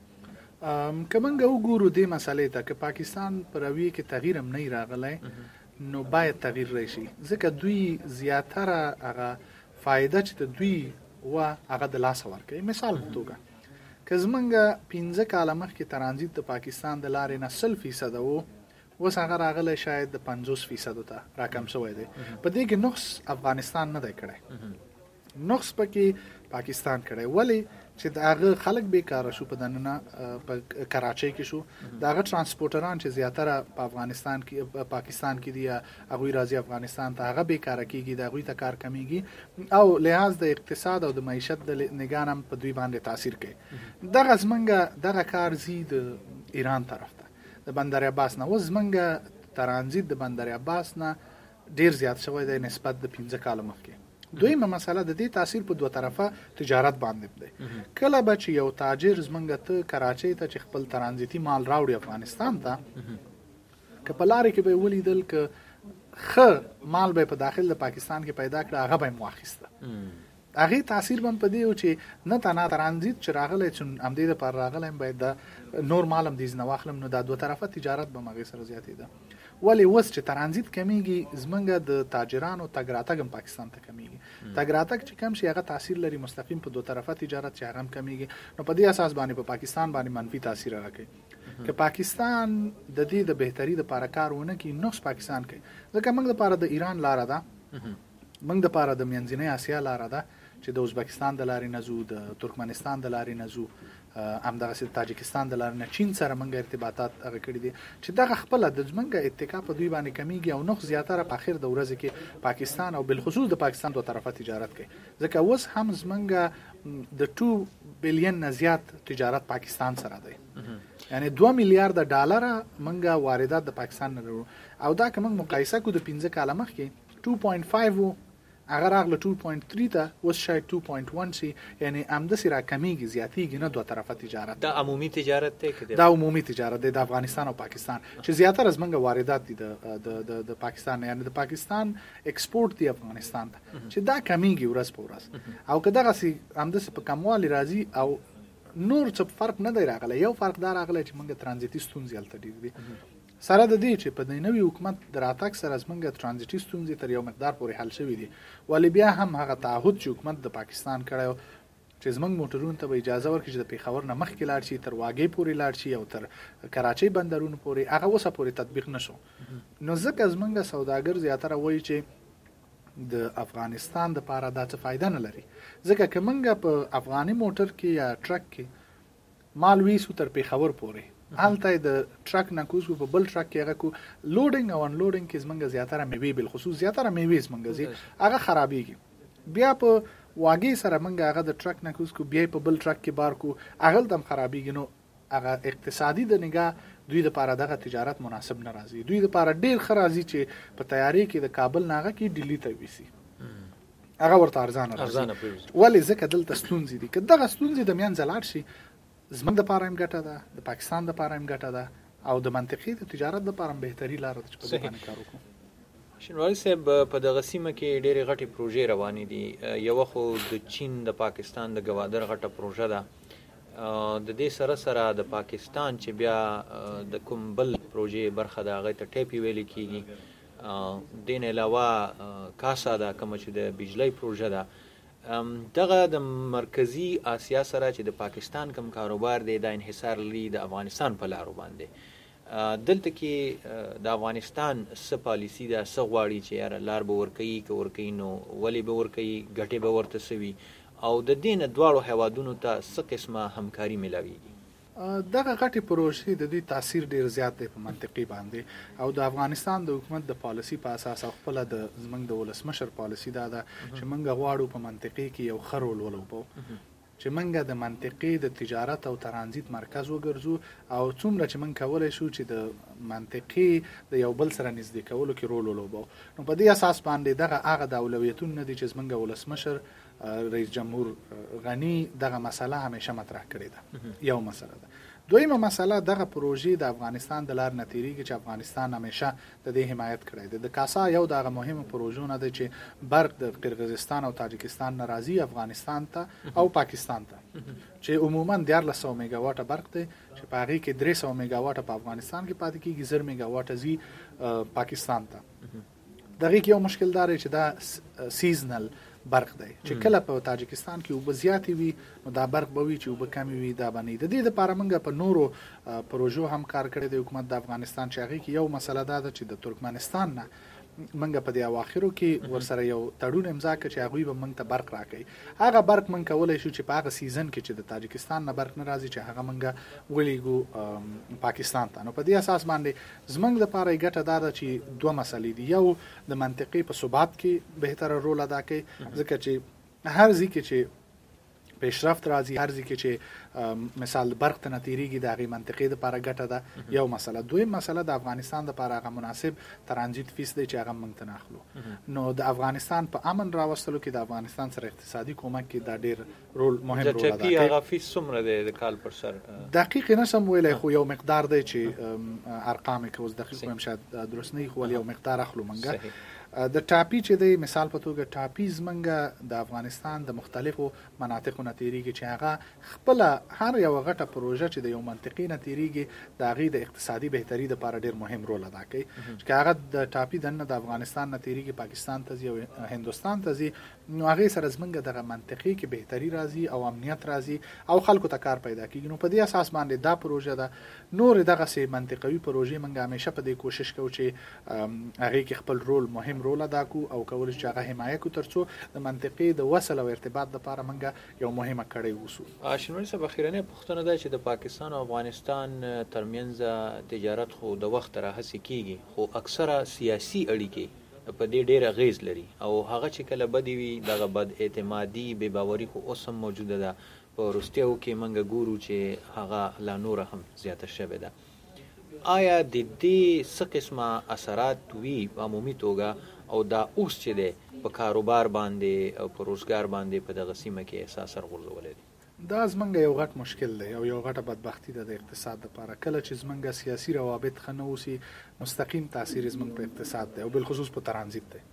که موږ وګورو دې مسئلې ته، که پاکستان په رویې کې تغییر هم نه راغلی نو باید تغییر راشي، ځکه دوی زیاتره هغه فایده چې د دوی وه هغه د لاسه ورکوي. مثال په توګه که زموږ پنځه کاله مخکې ترانزیت د پاکستان د لارې نه سل فیصده و، اوس هغه راغلی شاید د پنځوس فیصدو ته راکم شوی دی. په دې کې نقص افغانستان نه دی کړی، نقص پکې پاکستان کړی. ولی چې د هغه خلک بیکاره شو په دننه په کراچۍ کې شو، د هغه ترانسپورټران چې زیاتره په افغانستان کې پاکستان کې دي هغوی راځي افغانستان ته، هغه بیکاره کېږي، د هغوی ته کار کمیږي او لحاظ د اقتصاد او د معیشت د نګاه هم په دوی باندې تاثیر کوي. دغه زمونږ دغه کار زی د ایران طرف ته د بندر عباس نه. اوس زمونږ ترانزیت د بندر عباس نه ډیر زیات شوی دی نسبت د پنځه کاله مخکې. دویمه مسله د دې تاثیر په دوه طرفه تجارت باندې دی. کله به چې یو تاجر زمونږ ته کراچۍ ته چې خپل ترانزیتي مال راوړي افغانستان ته، که په لارې کې به یې ولیدل که ښه مال به په داخل د پاکستان کې پیدا کړه، هغه به یې واخیسته. هغې تاثیر به هم په دې و چې نه تنها ترانزیت چې راغلی چون همدې دپاره راغلی یم باید د نور مال هم دې ځنه واخلم، نو دا دوه طرفه تجارت به هم هغې سره زیاتېده. ولی اوس چې ترانزیت کمیږي زمونږ د تاجرانو تګ راتګ هم پاکستان ته کمیږي. تګ راتګ چې کم شي هغه تاثیر لري مستقیم په دوه طرفه تجارت چې هغه هم کمیږي. نو په دې اساس باندې په پاکستان باندې منفي تاثیر راکوي. که پاکستان د دې د بهتري دپاره کار ونه کړي، نقص پاکستان کوي. ځکه موږ دپاره د ایران لاره ده، موږ دپاره د منځنۍ اسیا لاره ده چې د ازبکستان د لارې نه ځو، د ترکمنستان د لارې نه ځو، همدغسې د تاجکستان د لارې نه چین سره موږ ارتباطات هغه کړي دي چې دغه خپله د زموږ اتکا په دوی باندې کمیږي او نقص زیاتره په اخر د ورځې کې پاکستان او بالخصوص د پاکستان دوه طرفه تجارت کوي. ځکه اوس هم زموږ د ټو بلین نه زیات تجارت پاکستان سره دی، یعنی دوه میلیارډ ډالر موږ واردات د پاکستان نه لرو او دا که موږ مقایسه کړو د پنځه کاله مخکې دوه پوینټ پنځه و، هغه راغله دوه پوینټ درې ته، اوس شاید دوه پوینټ یک شي، یعنی همداسې راکمیږي، زیاتېږي نه دوه طرفه تجارت. دا عمومي تجارت دی که دا عمومي تجارت دی د افغانستان او پاکستان چې زیاتره زموږ واردات دي د د پاکستان، یعنی د پاکستان ایکسپورټ دی افغانستان ته چې دا کمیږي ورځ په ورځ. او که دغسې همداسې په کموالي راځي او نور څه فرق نه دی راغلی. یو فرق دا راغلی چې موږ ترانزیتي ستونزې هلته ډېر دي، سره د دې چې په د نوي حکومت د راتګ سره زموږ ترانزیتي ستونزې تر یو مقدار پورې حل شوي دي. ولې بیا هم هغه تعهد چې حکومت د پاکستان کړی چې زموږ موټرونو ته به اجازه ورکړي چې د پېښور نه مخکې لاړ شي، تر واګې پورې لاړ شي او تر کراچۍ بندرونو پورې، هغه اوسه پورې تطبیق نه شو. نو ځکه زموږ سوداګر زیاتره وایي چې د افغانستان دپاره دا څه فایده نه لري. ځکه که موږ په افغاني موټر کې یا ټرک کې مال ویسو تر پېښور پورې، هلته د ټرک نه کوز په بل ټرک کې هغه کو لوډینګ او انلوډینګ کې زمونږ زیاتره میوې بالخصوص زیاتره میوې زمونږ زی هغه خرابېږي. بیا په واګې سره موږ هغه د ټرک نه کوز کو بیا په بل ټرک کې بار کو هغه هم خرابېږي. نو هغه اقتصادي د نگاه دوی دپاره دغه تجارت مناسب نه راځي. دوی دپاره ډېر ښه راځي چې په تیارې کې د کابل نه هغه کې ډیلي ته ویسي، هغه ورته ارزانه راځي. ولې ځکه دلته ستونزې دي. که دغه ستونزې د منځه لاړ شي، زموږ دپاره هم ګټه ده، د پاکستان دپاره هم ګټه ده او د منطقي د تجارت دپاره هم بهتري لاره ده چې په دې باندې کار وکړو. شینواري صاحب، په دغه سیمه کې ډېرې غټې پروژې روانې دي. یوه خو د چین د پاکستان د ګوادر غټه پروژه ده، د دې سره سره د پاکستان چې بیا د کوم بل پروژې برخه ده هغې ته ټیپي ویلې کېږي. دې نه علاوه کاسا ده کومه چې د بجلۍ پروژه ده. دغه د مرکزی آسیا سره چې د پاکستان کم کاروبار دی دا انحصار لري د افغانستان په لارو باندې. دلته کې د افغانستان څه پالیسي ده، څه غواړي چې یاره لار به ورکوي، که ورکوي نو ولې به ورکوي، ګټې به ورته څه وي، او د دې نه دواړو هیوادونو ته څه قسمه همکاري میلاویږي. دغه غټې پروژې د دوی تاثیر ډیر زیات دی په منطقي باندې او د افغانستان د حکومت د پالیسي په اساس او خپله د زموږ د ولسمشر پالیسي دا ده چې موږ غواړو په منطقي کې یو ښه رول ولوبو، چې موږ د منطقي د تجارت او ترانزیت مرکز وګرځو او څومره چې موږ کولی شو چې د منطقي د یو بل سره نږدې کولو کې رول ولوبو. نو په دې اساس باندې دغه هغه د اولویتونه دي چې زموږ ولسمشر رئیس جمهور غنی دغه مسله همیشه مطرح کړې ده. یو مسله ده. دویمه مسله دغه پروژې د افغانستان د لار نه تیریږي چې افغانستان همیشه د دې حمایت کړی دی. د کاسا یو دغه مهمه پروژو نه ده چې برق د قرغیزستان او تاجکستان نه راځي افغانستان ته او پاکستان ته، چې عموما دیارلس سوه میگا واټه برق دی چې په هغې کې درې سوه میگا واټه په افغانستان کې پاتې کېږي، زر میگا واټه ځي پاکستان ته. دغې کې یو مشکل دا دی چې دا سیزنل برق دی چې کله په تاجکستان کې اوبه زیاتې وي نو دا برق به وي، چې اوبه کمې وي دا به نه وي. د دې دپاره موږ په نورو پروژو هم کار کړی دی حکومت د افغانستان، چې هغې کې یو مسله دا ده چې د ترکمنستان نه منګه په دې اواخرو کې ورسره یو تړون امضا کړ چې هغوی به موږ ته برق راکړي. هغه برق موږ کولی شو چې په هغه سیزن کې چې د تاجکستان نه برق نه راځي چې هغه موږ ولیږو پاکستان ته. نو په دې اساس باندې زموږ لپاره یې ګټه دا ده چې دوه مسلې دي. یو د منطقې په ثبات کې بهتره رول ادا کوي، ځکه چې هر ځای کې چې پیشرفت راځي، هر ځای کې چې مثال برق ته نه تیریږي، د هغې منطقې دپاره ګټه ده. یو مسله. دویم مسله د افغانستان دپاره هغه مناسب ترانزیت فیس دی چې هغه موږ ته نه اخلو. نو د افغانستان په امن راوستلو کې د افغانستان سره اقتصادي کومک کې دا ډېر رول مهم رول ادا کوي. د هغه فیس څومره دی د کال پر سر؟ دقیق نشم ویلی، خو یو مقدار دی چې ارقام یې که اوس دقیق وایم شاید درست نه وي، خو یو مقدار اخلو موږ. د ټاپي چې دی مثال په توګه ټاپي زمونږ د افغانستان د مختلفو مناطقو نه تیریږي چې هغه خپله هر یوه غټه پروژه چې د یو منطقې نه تیریږي د هغې د اقتصادي بهتري دپاره ډېر مهم رول ادا کوي. چې هغه د ټاپي دننه د افغانستان نه تیریږي پاکستان ته ځي او هندوستان ته ځي، نو هغې سره زمونږ دغه منطقې کې بهتري راځي او امنیت راځي او خلکو ته کار پیدا کېږي. نو په دې اساس باندې دا پروژه ده. نورې دغسې منطقوي پروژې موږ همیشه په دې کوشش کوو چې هغې کې خپل رول مهم رول ادا کو او کولی چې هغه حمایه کو ترڅو د منطقې د وصل او ارتباط لپاره موږ یو مهمه کړۍ ووسو. شینواري صاحب، اخیرنۍ پوښتنه ده چې د پاکستان او افغانستان ترمنځ تجارت خو د وخت راهیسې کیږي، خو اکثره سیاسي اړیکې په دې ډېر اغیز لري او هغه چې کله بدې وي دغه بد اعتمادي بې باوري خو اوس هم موجوده ده. په وروستیو کې موږ ګورو چې هغه لا نوره هم زیاته شوې ده. آیا د دې څه قسمه اثرات وي په عمومي توګه او دا اوس چې دی په کاروبار باندې او په روزګار باندې په دغه سیمه کې احساس ورغورځولی دی؟ دا زمونږ یو غټ مشکل دی او یو غټه بدبختي ده د اقتصاد لپاره. کله چې زمونږ سیاسي روابط ښه نه اوسي، مستقیم تاثیر زمونږ په اقتصاد دی او بالخصوص په ترانزیت دی.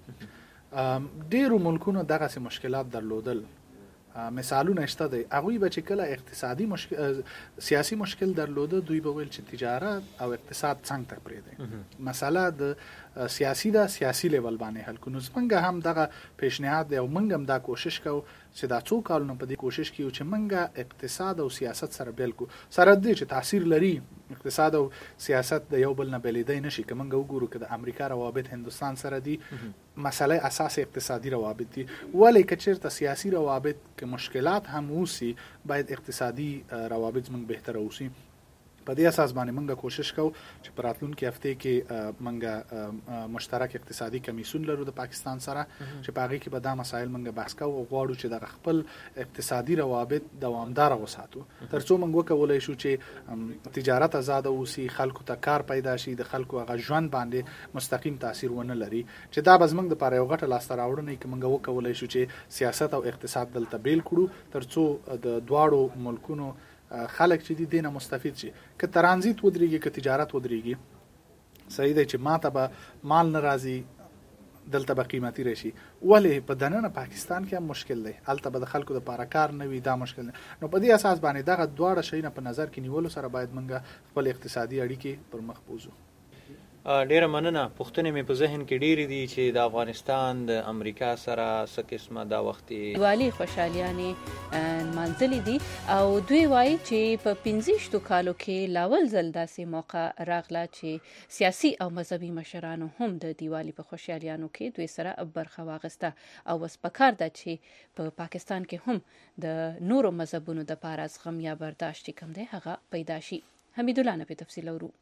ډېرو ملکونو دغسې مشکلات درلودل، مثالونه شته دی. هغوی به چې کله اقتصادي مشکل سیاسي مشکل درلوده، دوی به ویل چې تجارت او اقتصاد څنګ ته پرېږدئ، مسله د سیاسي ده، سیاسي لیول باندې حل کړو. نو زمونږ هم دغه پیشنهاد دی او موږ هم دا کوشش کوو چې دا څو کالونه په دې کوشش کوو چې موږ اقتصاد او سیاست سره بیل کړو. سره دې چې تاثیر لري اقتصاد او سیاست د یو بل نه بیلېدی نشي. که موږ وګورو که د امریکا روابط هندوستان سره دي، مسله اساس اقتصادي روابط دي. ولې که چېرته سیاسي روابط که مشکلات هم اوسي، باید اقتصادي روابط زموږ بهتره اوسي. په دې اساس باندې موږ کوشش کوو چې په راتلونکي هفتې کې موږ مشترک اقتصادي کمیسیون لرو د پاکستان سره، چې په هغې کې به دا مسایل موږ بحث کوو او غواړو چې دغه خپل اقتصادي روابط دوامداره وساتو تر څو موږ وکولی شو چې تجارت آزاده اوسي، خلکو ته کار پیدا شي، د خلکو هغه ژوند باندې مستقیم تاثیر ونه لري. چې دا به زموږ دپاره یو غټه لاسته راوړنه که موږ وکولی شو چې سیاست او اقتصاد دلته بیل کړو تر څو د دواړو ملکونو خلک چې دي دینه مستفید شي. که ترانزیت ودرېږي، که تجارت ودرېږي، صحیح دی چې ماته به مال نه راځي، دلته به قیمتي راشي. ولې په دننه پاکستان کې هم مشکل دی، هلته به د خلکو دپاره کار نه وي، دا مشکل دی. نو په دې اساس باندې دغه دواړه شیونه په نظر کې نیولو سره باید موږ خپل اقتصادي اړیکې پر مخ بوځو. ډیره مننه. پوښتنې مې په ذهن کې ډېرې دي چې د افغانستان د امریکا سره څه قسمه دا وختي دیوالي خوشحالیانې نمانځلې دي او دوی وایي چې په پنځه کالو کې لاول ځل داسې موقع راغله چې سیاسي او مذهبي مشرانو هم د دیوالي په خوشحالیانو کې دوی سره برخه واخیسته او اوس پکار ده چې په پاکستان کې هم د نورو مذهبونو دپاره زغم یا برداشت چې کوم دی هغه پیدا شي. حمیدالله نه په تفصیل اورو.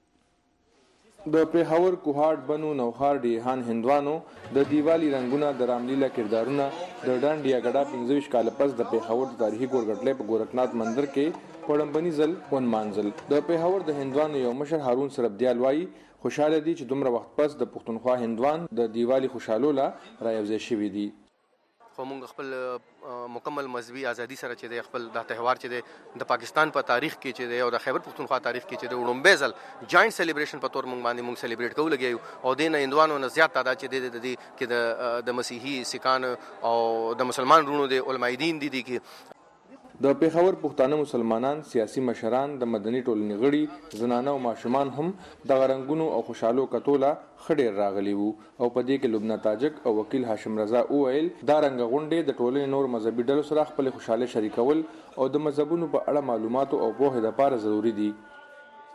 د پیښور کوهاټ بنو نوخار ډیهان هندوانو د دیوالی رنگونه د راملیلا کردارونه د ډانډیا ګډا پنځه ویشت کال پس د پیښور د تاریخي ګورګټلې په ګورکنات مندر کې پړمبني ځل ون مانځل. د پیښور د هندوانو یو مشر هارون سربدیال وایي خوشاله دي چې دومره وخت پس د پښتونخوا هندوان د دیوالی خوشالو لا رايوځي شوی دي. خو موږ خپل مکمل مذهبي ازادي سره چې د خپل د تهوار چې د پاکستان په تاریخ کې چې د او د خیبر پښتونخوا تاریخ کې چې د وړومبې ځل جاینټ سلیبریشن په تور موږ باندې موږ سلیبریټ کوو لګیو او د هندوانو نه زیات تعداد چې د دې کې د د مسیحي سکان او د مسلمان رونو د علماء دین دي کې د پیښور پښتانه مسلمانان، سیاسي مشران، د مدني ټولنې غړي، زنانه او ماشومان هم د غرنګونو او خوشحالو کتوله خډیر راغلي وو او په دې کې لبنه تاجک او وکیل هاشم رضا اویل دا رنګ غونډې د ټولنې نور مذهبي ډلو سره خپل خوشاله شریکول او د مذهبونو په اړه معلومات او پوهه لپاره ضروری دي.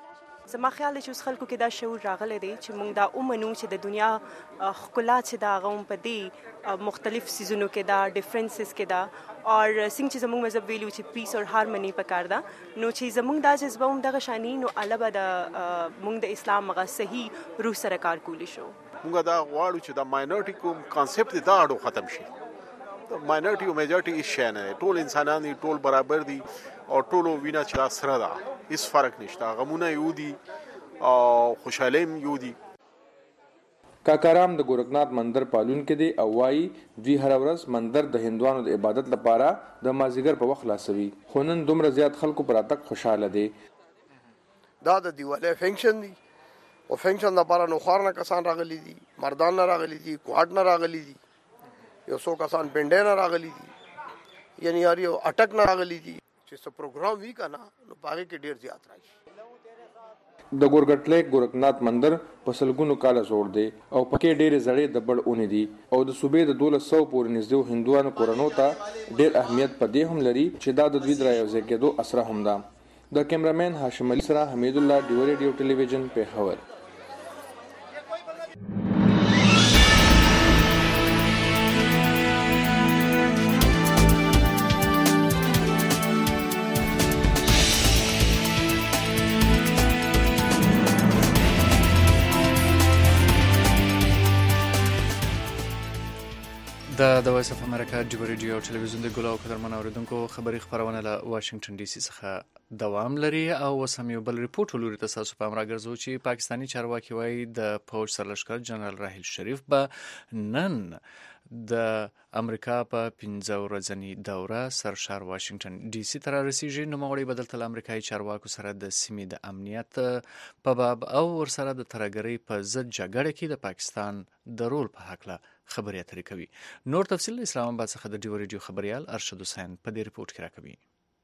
زما خیال چې اوس خلکو کې دا شعور راغلی دی چې موږ دا ومنو چې د دنیا ښکلا چې دا هغه هم په دې مختلف سیزونو کې دا ډیفرنسز کې دا او څنګه چې زموږ مذهب ویلو چې پیس او هارموني پکار ده نو چې زموږ دا جذبه هم دغه شانی نو علاوه د موږ د اسلام هغه صحیح روح سره کار کولی شو. موږ دا غواړو چې د ماینورټي کوم کانسپټ دا اړو ختم شي. د ماینورټي او میجورټي هیڅ شی نه، ټول انسانان ټول برابر دي او ټولو وینا چې سره ده، هیڅ فرق نشته. غمونه یو دي او خوشحالي یو دي. کاکارام د ګورکنات مندر پالون کې دی او وايي دوی هر ورځ مندر د هندوانو د عبادت لپاره د مازیګر په وخت خلاصوي، خو نن دومره زیات خلکو پر اتک خوشاله دي. دا د دیواله فنکشن دی او فنکشن لپاره نو خارنه کسان راغلي دي، مردان نه راغلي دي، کوټ نه راغلي دي، یو څو کسان پنډه نه راغلي دي، یعنی یاري اٹک نه راغلي دي. چې څو پروګرام وی کنه نو پاره کې ډیر زیات راشي. د ګورګټلې ګورکنات مندر په سلګونو کاله جوړ دی او پکې ډېرې زړې د بړ اونې دي او د صوبې د دولس سو پورې نږدې هندوانو کورنو ته ډېر اهمیت پدې هم لري چې دا د دوی د رايوځای کېدو اسره هم ده. د کیمرامین هاشم علي سره حمید الله ډیو ریډیو ټلویزیون پیښور. د د وایس اف امریکا ډیو ریډیو ټلویزیون د ګلو قدرمن اوریدونکو خبری خبرونه له واشنگټن ډي سي څخه دوام لري او وسم یو بل ریپورت لوري تاسو په امر غرزو چې پاکستانی چارواکي وایي د فوج سرلشکر جنرال راحیل شریف به نن د امریکا په پنځه ورځنی دوره سرشار واشنگټن ډي سي ته رسیږي. نو مغړي بدل تل امریکایي چارواکو سره د سیمې د امنیت په باب او ورسره د ترګری په ضد جګړه کې د پاکستان د رول په حق له خبري اترې کوي. نور تفصیل اسلام آباد څخه د ډیو ریډیو خبريال ارشد حسین په دې ریپورت کې راکوي.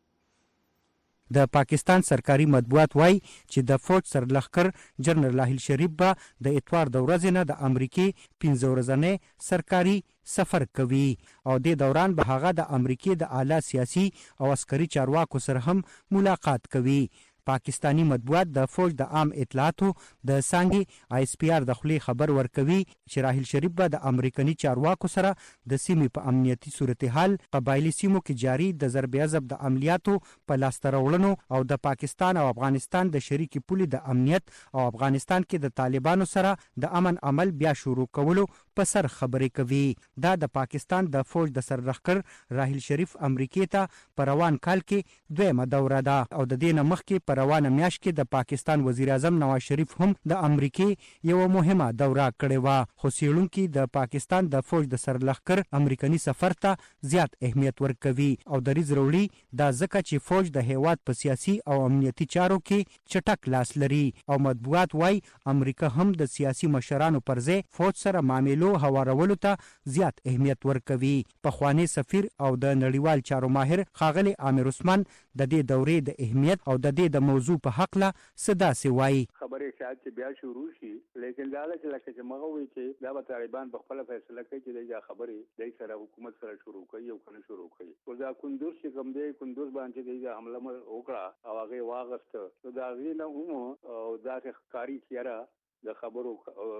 د پاکستان سرکاري مطبوعات وایي چې د فوج سرلښکر جنرال راحیل شریف به د اتوار د ورځې نه د امریکای پنځه ورځنی سرکاري سفر کوي او د دوران به هغه د امریکای د اعلی سیاسي او عسکري چارواکو سره هم ملاقات کوي. پاکستانی مطبوعات د فوج د عام اطلاعاتو د سانګي آی اس پی آر د خلی خبر ورکوي چې راحیل شریف به د امریکایي چارواکو سره د سیمې په امنیتي صورتحال، قبایلی سیمو کې جاری د ضرب عضب د عملیاتو په لاس ترولنو او د پاکستان او افغانستان د شریکي پولي د امنیت او افغانستان کې د طالبانو سره د امن عمل بیا شروع کولو په سر خبرې کوي. دا د پاکستان د فوج د سرلښکر راحیل شریف امریکای ته په روان کال کې دویمه دوره ده او د دې نه مخکې په روانه میاشت کې د پاکستان وزیر اعظم نواز شریف هم د امریکای یو مهمه دوره کړې و. خو څېړونکي د پاکستان د فوج د سرلښکر امریکایي سفر ته زیات اهمیت ورکوي او دریځ وروړي دا ځکه چې فوج د هیواد په سیاسي او امنیتي چارو کې چټک لاس لري او مطبوعات وایي امریکا هم د سیاسي مشرانو پر ځای فوج سره معاملو هوارولو ته زیات اهمیت ورکوي. پخوانی سفیر او د نړیوال چارو ماهر ښاغلی عامر عثمان د دې دورې د اهمیت او د دې د موضوع په حق له صدا سی وایي. خبرې شاید چې بیا شروع شي لیکن دا چې لکه چې مغه وي چې دا به طالبان په خپل فیصله کوي چې دا خبرې د سره حکومت سره شروع کوي او کنه شروع کوي. او دا کندوز چې کوم دی کندوز باندې د حمله وکړه او هغه واغسته نو دا غوینه هم او دا ښکاری کیره د خبرو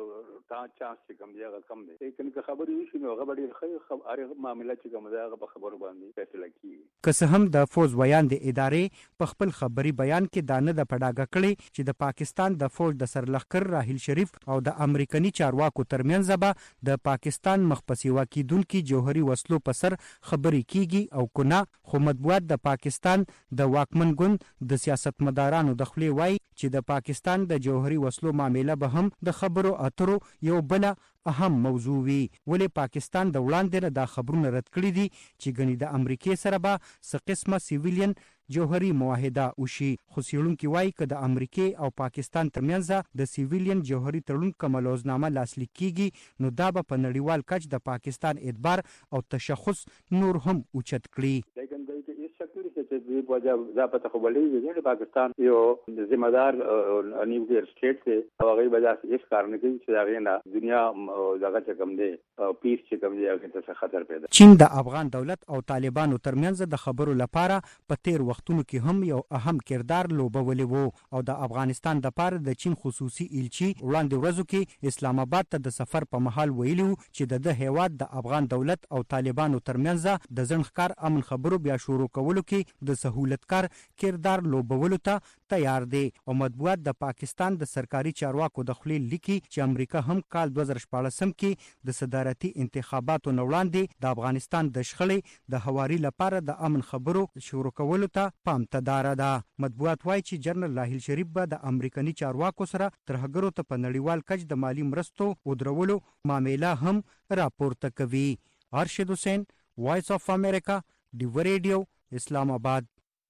تا چانس چې کوم دی هغه کم دی لیکن که خبرې وشي نو هغه ډېر ښه هغه معامله چې کوم دی هغه په خبرو باندې فیصله کیږي. که څه هم د فوج ویان د ادارې په خپل خبري بیان کې دا نه د پډاګه کړي چې د پاکستان د فوج د سرلښکر راحیل شریف او د امریکایي چارواکو ترمنځ به د پاکستان مخپسي واکیدونکو جوهري وسلو په سر خبرې کیږي او کنه. خو مطبوعات د پاکستان د واکمن ګوند د سیاستمدارانو د خپل وایي چې د پاکستان د جوهري وسلو معاملې به هم د خبرو اترو یو بل اهم موضوع وي. ولې پاکستان د وړاندې نه دا خبرونه رد کړي دي چې ګنې د امریکای سره به څه قسمه سیویلین جوهري معاهده وشي. خو څېړونکي وایي که د امریکای او پاکستان ترمنځ د سیویلین جوهري تړون کومه لوزنامه لاسلیک کیږي نو دا به په نړیوال کچ د پاکستان اعتبار او تشخص نور هم اوچت کړي. لیکن د هیڅ شک نشته چې دې وجه دا پته خو بلې چې پاکستان یو ذمہ دار نیوکلیر سټیټ دی او هغه به داسې هیڅ کار نه کوي چې هغه نه دنیا دغه چې کوم دی پیس چې کوم دی هغه ته خطر پیدا. چین د افغان دولت او طالبانو ترمنځ د خبرو لپاره په تیر وختونو کې هم یو اهم کردار لوبولی وو او د افغانستان د پاره د چین خصوصي ایلچی وړاندې ورځو کې اسلام آباد ته د سفر په مهال ویلو چې د هیواد د افغان دولت او طالبانو ترمنځ د ځنډکار امن خبرو بیا شروع کولو کې د سہولتکار کردار لوبولو ته تیار دی او مطبوعات د پاکستان د سرکاري چارواکو د خپل لیکي چې امریکا هم کال دوه زره شپاړسم کې د صدارتي انتخاباتو وړاندې د افغانستان د شخړې د هواري لپاره د امن خبرو شروع کولو ته پام تدار ده. مطبوعات وایي چې جنرال راحیل شریف به د امریکایي چارواکو سره ترهګرو ته په نړیوال کچ د مالی مرستو او درولو معاملې هم راپورته کوي. ارشد حسین، وایس اف امریکا، ډیو ریډیو، اسلام آباد.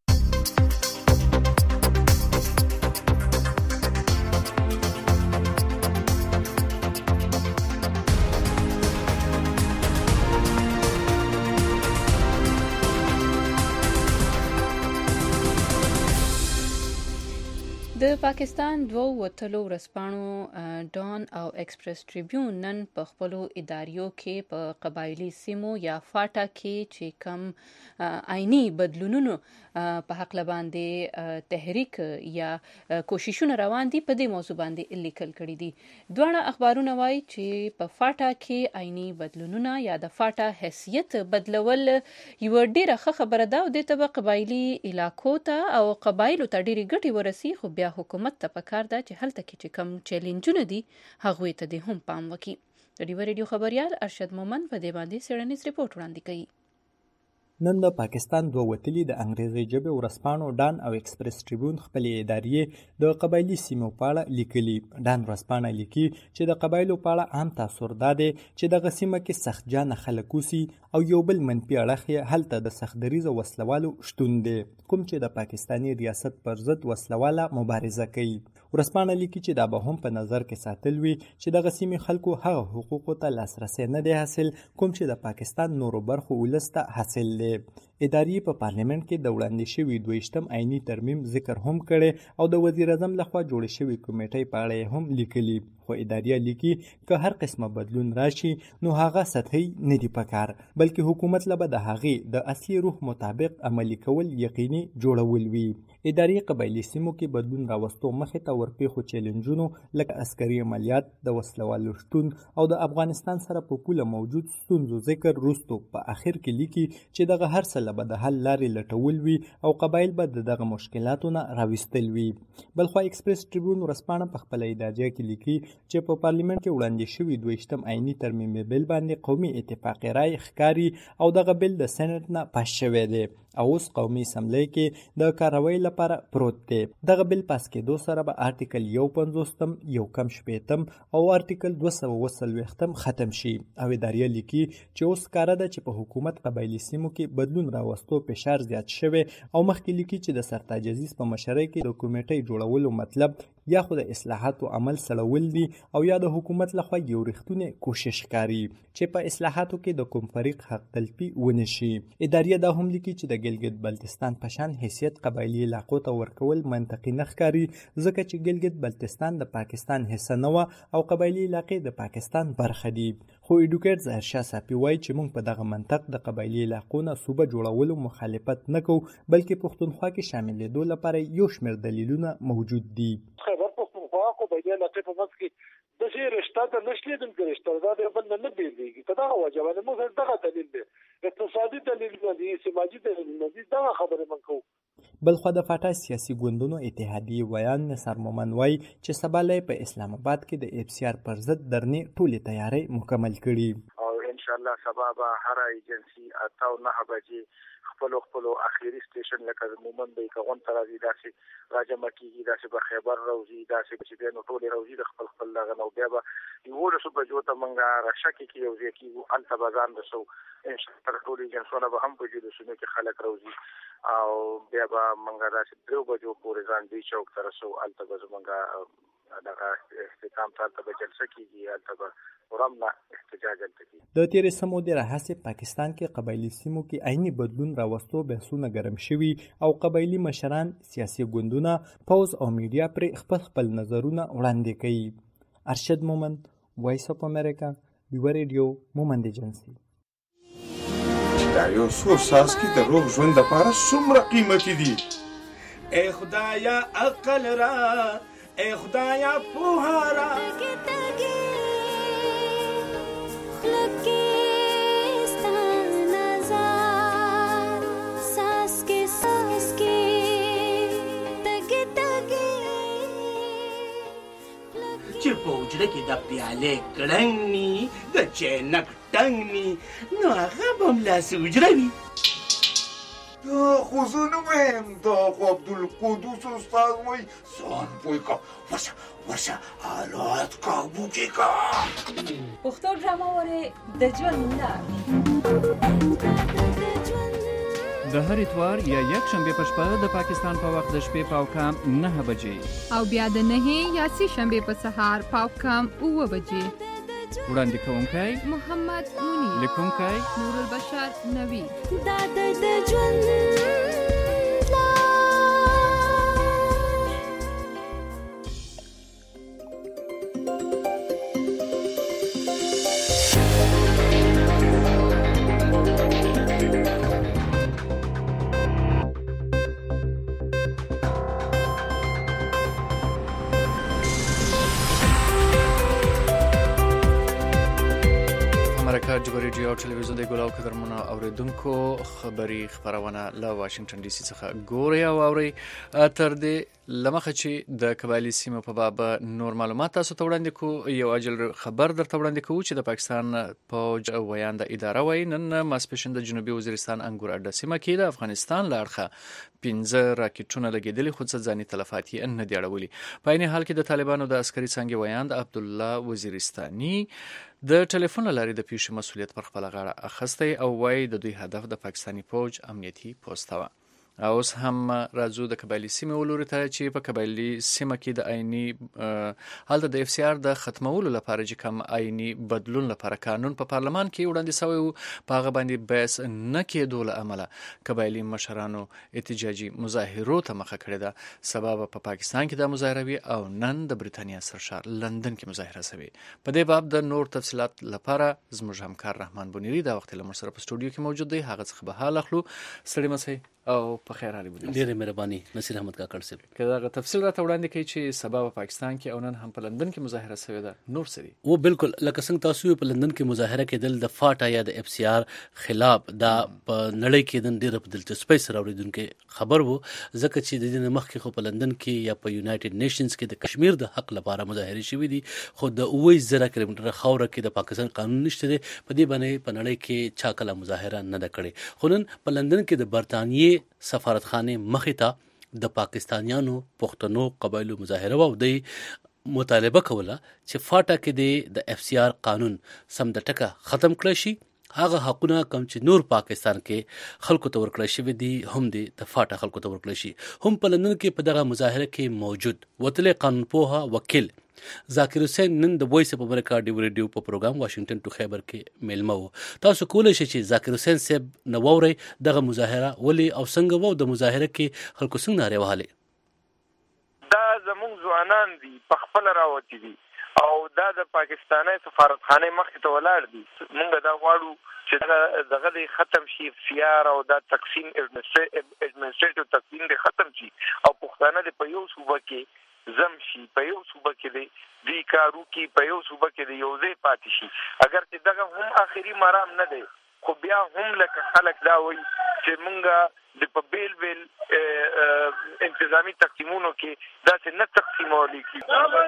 د پاکستان دوه وتلو ورځپاڼو ډان او ایکسپریس ټریبیون نن په خپلو اداریو کې په قبایلی سیمو یا فاټا کې چې کم آئینی بدلونونو په حق باندې تحریک یا کوششونه روان دي په دې موضوع باندې لیکل کړي دي. دواړه اخبارونه وایي چې په فاټا کې آئینی بدلونونه یا د فاټا حیثیت بدلول یو ډیره ښه خبره ده او د تبع قبایلی علاقو ته او قبایلو ته ډیره ګټي ورسي، خو بیا حکومت ته پکار ده چې هلته کې چې کم چیلنجونه دي هغوی ته دې هم پام وکړي. د ډیو ریډیو خبريال ارشد مومن په دې باندې څېړنیز ریپورت وړاندې کوي. نن د پاکستان دوه وتلي د انګریزي ژبې ورځپاڼو ډان او ایکسپریس ټریبیون خپلې ادارې د قبایلی سیمو په اړه لیکلي. ډان ورځپاڼه لیکي چې د قبایلو په اړه عام تاثر دا دی چې دغه سیمه کې سختجانه خلک اوسي او یو بل منفي اړخ یې هلته د سختدریزو وسلوالو شتون دی، کوم چې د پاکستاني ریاست پر ضد وسلواله مبارزه کوي. ورځپاڼه لیکي چې دا به هم په نظر کې ساتل وي چې دغه سیمې خلکو هغه حقوقو ته لاسرسی نه دی حاصل کوم چې د پاکستان نورو برخو ولس ته حاصل دی. ادارې په پارلیمنت کې د وړاندې شوي دویشتم آئینی ترمیم ذکر هم کړي او د وزیر اعظم لخوا جوړې شوې کمیټې په اړه هم لیکلي. خو ادارې لیکي که هر قسمه بدلون راشي نو هغه سطحي نه دی پکار، بلکې حکومت له به د هغې د اصلي روح مطابق عملی کول یقیني جوړول وي. ادارې قبایلی سیمو کې بدلون راوستو مخې ته ورپېښو چیلنجونو لکه عسکري عملیات، د وسلوالو شتون او د افغانستان سره په پوله موجود ستونزو ذکر وروستو په اخر کې لیکي چې دغه هر څه به د حل لارې لټول وي او قبایل به د دغه مشکلاتو نه راویستل وي. بلخوا ایکسپریس ټریبیون ورځپاڼه په خپله اداریه کې لیکي چې په پارلیمنت کې وړاندې شوي دویشتم آئیني ترمیمي بل باندې قومي اتفاقي رای ښکاري او دغه بل د سېنټ نه پاس شوی دی او اوس قومي اسمبلی کې د کاروي لپاره پروت دی. دغه بل پاس کېدو سره به آرټیکل یو پنځوستم یو کم شپېتم او آرټیکل دوه سوه اووه څلوېښتم ختم شي او اداریه لیکي چې اوس ښکاره ده چې په حکومت قبایلي سیمو کې بدلون راوستو فشار زیات شوی او مخکې لیکي چې د سرتاج عزیز په مشرۍ کې د کمیټې جوړولو مطلب یا خو د اصلاحاتو عمل سړول دي او یا د حکومت لخوا یو رښتونی کوشش کاری چې په اصلاحاتو کې د کوم فریق حق تلفي ونه شي. اداریه دا هم لیکي چې د ګلګت بلتستان په شان حیثیت قبایلی علاقو ته ورکول منطقي نه ښکاري ځکه چې ګلګت بلتستان د پاکستان حصه نه وه او قبایلی علاقې د پاکستان برخه دي. خو ایډوکیټ ظاهر شاه صافي وایي چې موږ په دغه منطق د قبایلی علاقو نه صوبه جوړولو مخالفت نه کوو بلکې پښتونخوا کې شاملېدو لپاره یو شمېر دلیلونه موجود دي. خیبر پښتونخوا قبایلی علاقې په منځ کې داسې رشته ده نه شلېدونکې رشته ده د بل نه نه بېلېږي که دغه وجه باندې موږ سره دغه دلیل دی، اقتصادي دلیلونه دي، سماجي دلیلونه دي، دغه خبرې موږ کوو. بلخوا د فاټا سیاسي ګوندونو اتحادیې ویان نثار مومن وایي چې سبا له په اسلام آباد کې د اف سی آر پر ضد درنې ټولې تیاری مکمل کړي او ان شاء الله سبا به هر ایجنسي اته او نهه بجې خپل خپل اخیری سټیشن لکه مومن به کغون تر راځي داسې راجمع کیږي، داسې به خیبر راوځي، داسې چې به نو ټولې راوځي د خپل خپل دغه نو بیا به یولسو بجو ته موږ راشکې کې یو ځای کېږو هلته به ځان رسو. ان شاء الله ټول ایجنسونه به هم په جلوسونو کې خلک راوځي او بیا به موږ داسې درېو بجو پورې ځان دې چوک ته رسو، هلته به زموږ دغه اختتام ته به جلسه کیږي هلته به ورمنه احتجاج هلته کیږي. د تیرې سمو د راهیسې پاکستان کې قبایلي سیمو کې عیني بدلون راوستو بحثونه ګرم شوي او قبایلي مشران، سیاسي ګوندونه، پوځ او میډیا پرې خپل خپل نظرونه وړاندې کوي. ارشد مومند، وایس اف امریکا، یوه ریډیو، مومند ایجنسي. دا یو څو څاڅکي د روغ ژوند دپاره څومره قیمتي دي. ای خدایا عقل را، ای خدایا پوها را. چې په حجره کې د پیالې کړنګ ني، د چینک ټنګ ني، نو هغه به همداسې حجره وي. دا خو زه نه وایم، دا خو عبدالقدوس استاد وایي ځان پوه کا، ورشه ورشه حالات کابو کې کا. پښتو ډرامه وارې د ژوند د هر اتوار یا یک شنبه په شپه د پاکستان په وخت د شپې په کام نه بجې او بیا د نه یا سی شنبه په سهار په کام اوه بجې. وړاندې کوونکی محمد منیر، لیکونکی نور البشر نوی. دا د ژوند جبر ریډیو او ټلویزیون د ګلاو قدرمنو اوریدونکو خبری خبرونه له واشنگټن ډي سي څخه ګوري او اوري. تر دې لمخه چې د قبایلی سیمو په باب نور معلومات تاسو ته وړاندې کو، یو عاجل خبر درته وړاندې کوو چې د پاکستان پوج ویانده اداره وایي نن ماسپښین د جنوبي وزیرستان انګور اډه سیمه کې د افغانستان له اړخه پنځه راکټونه لګېدلي، خو څه ځاني تلفات یې نه دي اړولي. په عین حال کې د طالبانو د عسکري څانګې ویاند عبدالله وزیرستاني د ټلیفون له لارې د پیښې مسؤلیت پر خپله غاړه اخیستی او وایي د دوی هدف د پاکستاني پوج امنیتي پوسته وه. اوس هم راځو د قبایلی سیمې ولوري ته چې په قبایلی سیمه کې د آئینی هلته د اف سی آر د ختمولو لپاره چې کوم آئینی بدلون لپاره قانون په پارلمان کې وړاندې شوی و، په هغه باندې بحث نه کېدو له امله قبایلی مشرانو احتجاجي مظاهرو ته مخه کړې ده. سبب په پاکستان کې د مظاهره وي او نن د بریتانیا سرشار لندن کې مظاهره شوې. په دې باب د نور تفصيلات لپاره زموږ همکار رحمان بنيري دا وخت له موږ سره په سټوډیو کې موجود دی. هغه څخه به حال اخلو. ستړي مسئ او په خیر حالي بودی. ډیره مهرباني نصیر احمد کاکړ صاحب. که دا تفصیل راته وړاندې کوي چې سبب پاکستان کې او نن هم په لندن کې مظاهره شوې ده نور سری. و بالکل لکه څنګه تاسو په لندن کې مظاهره کېدل د فاټا یا د اف سی آر خلاف دا په نړۍ کې د ډیره په دلچسپۍ سره اوریدونکو خبر وو، ځکه چې د دې مخکې خو په لندن کې یا په یونایټډ نیشنز کې د کشمیر د حق لپاره مظاهره شوې دي، خو د اوه زره کیلومتره خاوره کې د پاکستان قانون نشته دی. په دې باندې په نړۍ کې چا کله مظاهره نه ده کړې. خو نن په لندن کې د برتانیې سفارتخانه مخې ته د پاکستانیانو پښتنو قبایلو مظاهره و او د مطالبه کوله چې فاټا کې د اف سی آر قانون سم د ټکه ختم کړی شي. هغه حقونه کوم چې نور پاکستان کې خلکو ته ورکړی شوي دي هم د فاټا خلکو ته ورکړی شي. هم په لندن کې په دغه مظاهره کې موجود وتلی قانون پوها وکیل ذاکر حسین نن د وایس اف امریکا ډیو ریډیو په پروګرام واشنگټن ټو خیبر کې میلمه وو. تاسو کولی شئ چې ذاکر حسین صاحب نو ووري دغه مظاهره ولې او څنګه وو د مظاهره کې خلکو څنګه ناره وهاله. دا زموږ ځوانان دي په خپل راوتی دي او دا د پاکستاني سفارتخانه مخې ته ولاړ دي. موږ دا غواړو چې دغه د ختم شي سیار او دا تقسیم ایڈمنسټریټیو تقسیم د ختم شي او پښتانه د په یو صوبه کې زم شي، په یو صوبه کې دی دی کارو کې په یو صوبه کې دی یو ځای پاتې شي. اگر چې دغه هم آخري مرام نه دی، خو بیا هم لکه خلک دا وایي چې مونږ د په بیل بیل انتظامی تقسیمونو کې داسې نه تقسیمولی کی.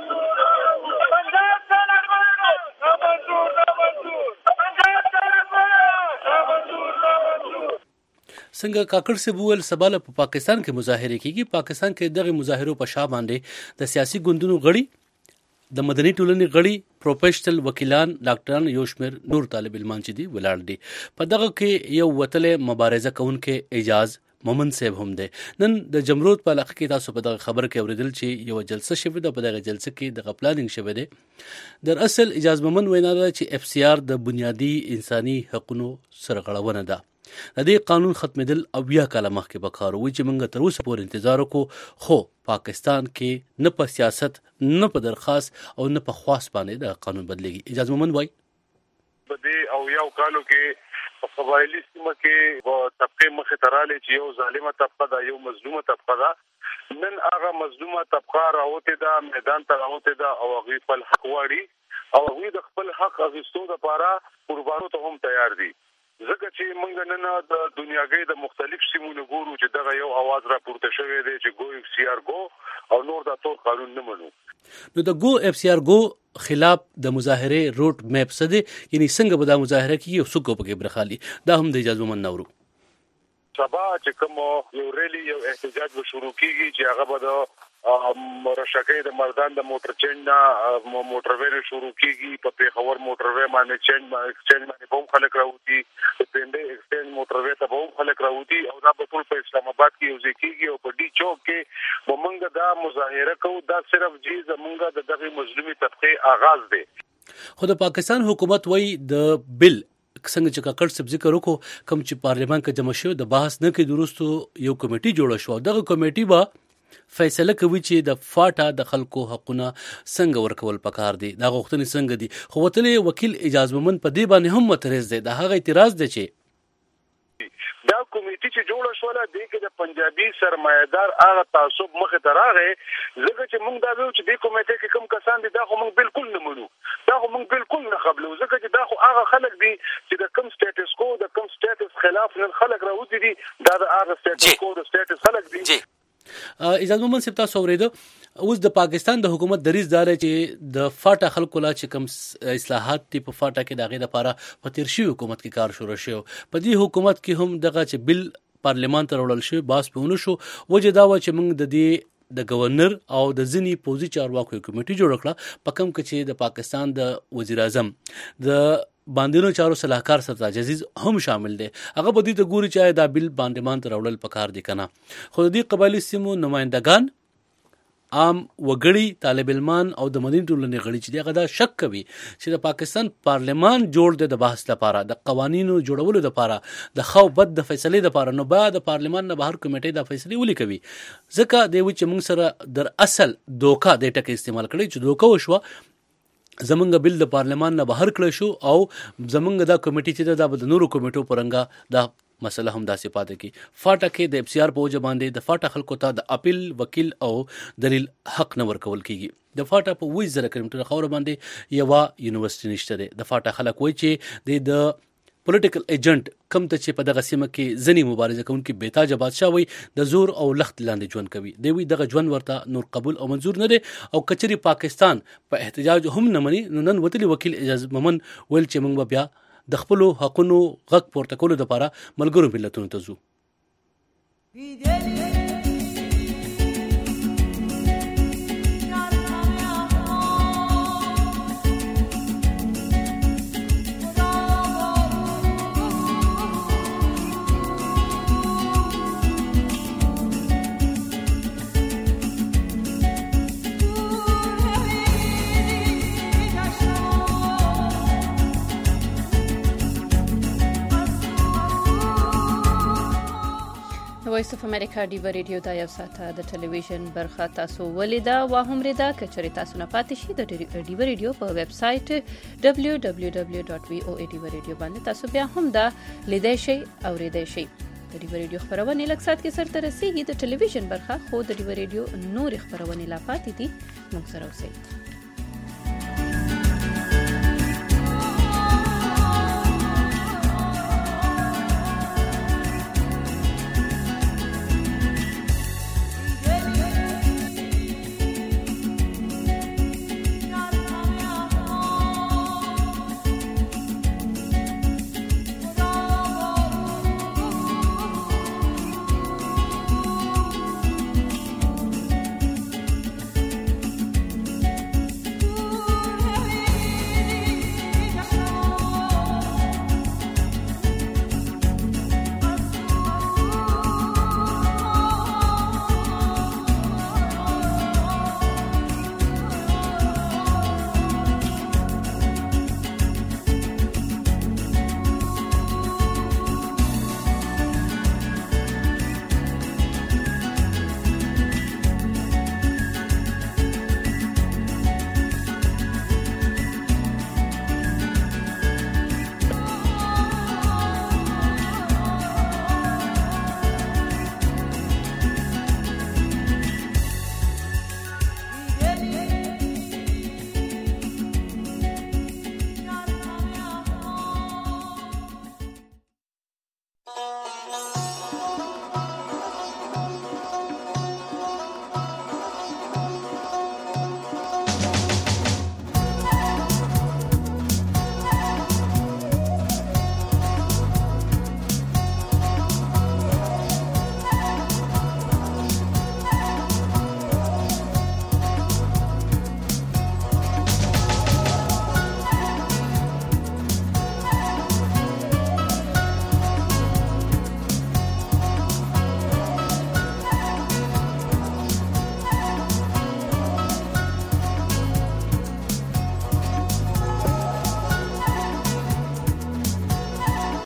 څنګه کاکړ صاحب وویل سبا له په پاکستان کې مظاهره کیږي. پاکستان کې دغه مظاهرو په شا باندې د سیاسي ګوندونو غړي، د مدني ټولنې غړي، پروفیشنل وکیلان، ډاکټران، یو شمېر نور طالب علمان چې دي ولاړ دي. په دغه کې یو وتلی مبارزه کوونکی اعجاز مومن صاحب هم دی. نن د جمرود په علاقه کې تاسو په دغه خبر کې اوریدل چې یو جلسه شوې ده، په دغه جلسه کې دغه پلانینګ شوی دی. در اصل اجاز مومن وینا ده چې اف سی آر د بنیادی انساني حقوقو سرغړونه ده. د دې قانون ختمېدل اویا کاله مخکې پکار وو چې موږ تر اوسه پورې انتظار وکړو، خو پاکستان کې نه په سیاست نه په درخواست او نه په خواست باندې د قانون بدلېږي. اجاز مومن وایي په دې او یو کالو کې په قبایلي سیمه کې و طبقه مخه تراله چې یو ظالمه طبقه ده، یو مظلومه طبقه ده. نن هغه مظلومه طبقه راوته ده، میدان ته راوته ده او هغه خپل حق واړي او هغه د خپل حق اخیستو لپاره قربانو ته هم تیار دي. ځکه چې موږ نن د دنیاګۍ د مختلف سیمونو ګورو چې دغه یو आवाज راپورته شوی دی چې ګو اف سی آر ګو او نور د ټول قانون نه منو. نو د ګو اف سی آر ګو خلاف د مظاهره روټ میپ څه دی؟ یعنی څنګه به دا مظاهره کیږي او څوک په کې برخالي؟ دا هم د اجازه من نورو سبا چې کوم یو ریلی یو احتجاج به شروع کیږي چې هغه به د مرشکې د مردان د موټر چینج نه موټر وې شروع کیږي. په پیښور موټر وې باندې چینج ایکسچینج باندې هم خلک راوتی، په پنده ایکسچینج موټر وې ته هم خلک راوتی او دا په ټول په اسلام آباد کې یو ځای کیږي او په ډي چوک کې ومنګ دا مظاهره کوو. دا صرف جی زمونږ د دغه مظلومي طبقه آغاز دی. خو د پاکستان حکومت وایي د بل څنګه چې کاکړ سب ذکر وکړو کوم چې پارلیمان کې جمع شو د بحث نه کې درستو یو کمیټي جوړه شو. دغه کمیټي به فیصله کوي چې د فاټا د خلکو حقونه څنګه ورکول پکار دي، دا غوښتنې څنګه دي. خو وتلې وکیل اجاز مومن په دې باندې هم معترض دی. دا هغه اعتراض دی چې دا کمیټي چې جوړه شوله دی کې د پنجابي سرمایدار هغه تعصب مخه ته راغی. ځکه چې موږ دا ویو چې دې کمیټې کې کوم کسان دي دا خو موږ بالکل نه منو، دا خو موږ بالکل نه قبلو. ځکه چې دا خو هغه خلک دي چې د کوم سټیټس کو د کوم سټیټس خلاف نن خلک راوځي دي، دا د هغه سټیټس کو د سټیټس خلک دي. اجازه مومن صاحب تاسو اوریدو اوس د پاکستان د حکومت دریځ دار چې د فاټا خلکو لا چې کوم اصلاحات دي په فاټا کې دغه لپاره په تیر شي حکومت کې کار شروع شو. په دې حکومت کې هم دغه چې بل پارلیمان ته وړل شو باس په ونه شو. وجه دا و چې موږ د دې د گورنر او د ځینی پوزي چارواکو کمیټي جوړ کړه په کوم کې چې د پاکستان د وزیر اعظم د باندینو چارو صلاحکار سرتاج عزیز هم شامل دي. هغه په دې ته ګوري چې دا بل باندې مان تر وړل پکار دي کنه. خو د قبایلی سیمو نمائندگان عام وګړي طالب علمان او د مدني ټولنې غړي چې دغه دا شک کوي چې د پاکستان پارلیمان جوړ دی د بحث لپاره، د قوانینو جوړولو لپاره، د خو بد د فیصلې لپاره. نو بعد د پارلیمان نه بهر کمیټې د فیصلې ولي کوي؟ ځکه دی چې موږ سره در اصل دوکا د ټکي استعمال کړي چې دوکا وشو. زمونږ بل د پارلیمان نه بهر کړی شو او زمونږ دا کمیټي چې دا د نورو کمیټو پرنګا دا مسله هم داسې پاتې کی. فاټا کې د اف سی آر په وجه باندې د فاټا خلکو ته د اپیل وکیل او دلیل حق نه ورکول کیږي. د فاټا په وایي زره کیلومتره خاور باندې یو یونیورسيټي نشته ده. د فاټا خلک وایي چې د پولیټیکل ایجنټ کم ته چې په دغه سیمه کې ځنی مبارزه کوونکي بیتاج بادشاه وي د زور او لخت لاندې ژوند کوي. دی وی دغه ژوند ورته نور قبول او منزور نه دی او کچري پاکستان په احتجاج هم نه مني. نن وتلی وکیل اجاز مومن ویل چې موږ بیا د خپل حقونو غږ پورته کولو لپاره ملګرو ملتونو ته ځو. وایس اف امریکا ډیو ریډیو دا یو ساته د ټلویزیون برخه تاسو ولیدا و هم ریدا کچری تاسو نه پاتې شي د ډیو ریډیو په ویب سټ دبلیو دبلیو دبلیو ډاټ وی او ای ډیو ریډیو باندې تاسو بیا هم دا لیدای شئ او ریدای شئ. د ډیو ریډیو خبرونه لږ سات کې سره رسیدي د ټلویزیون برخه خو د ډیو ریډیو نور خبرونه لا پاتې دي. موږ سره اوسئ.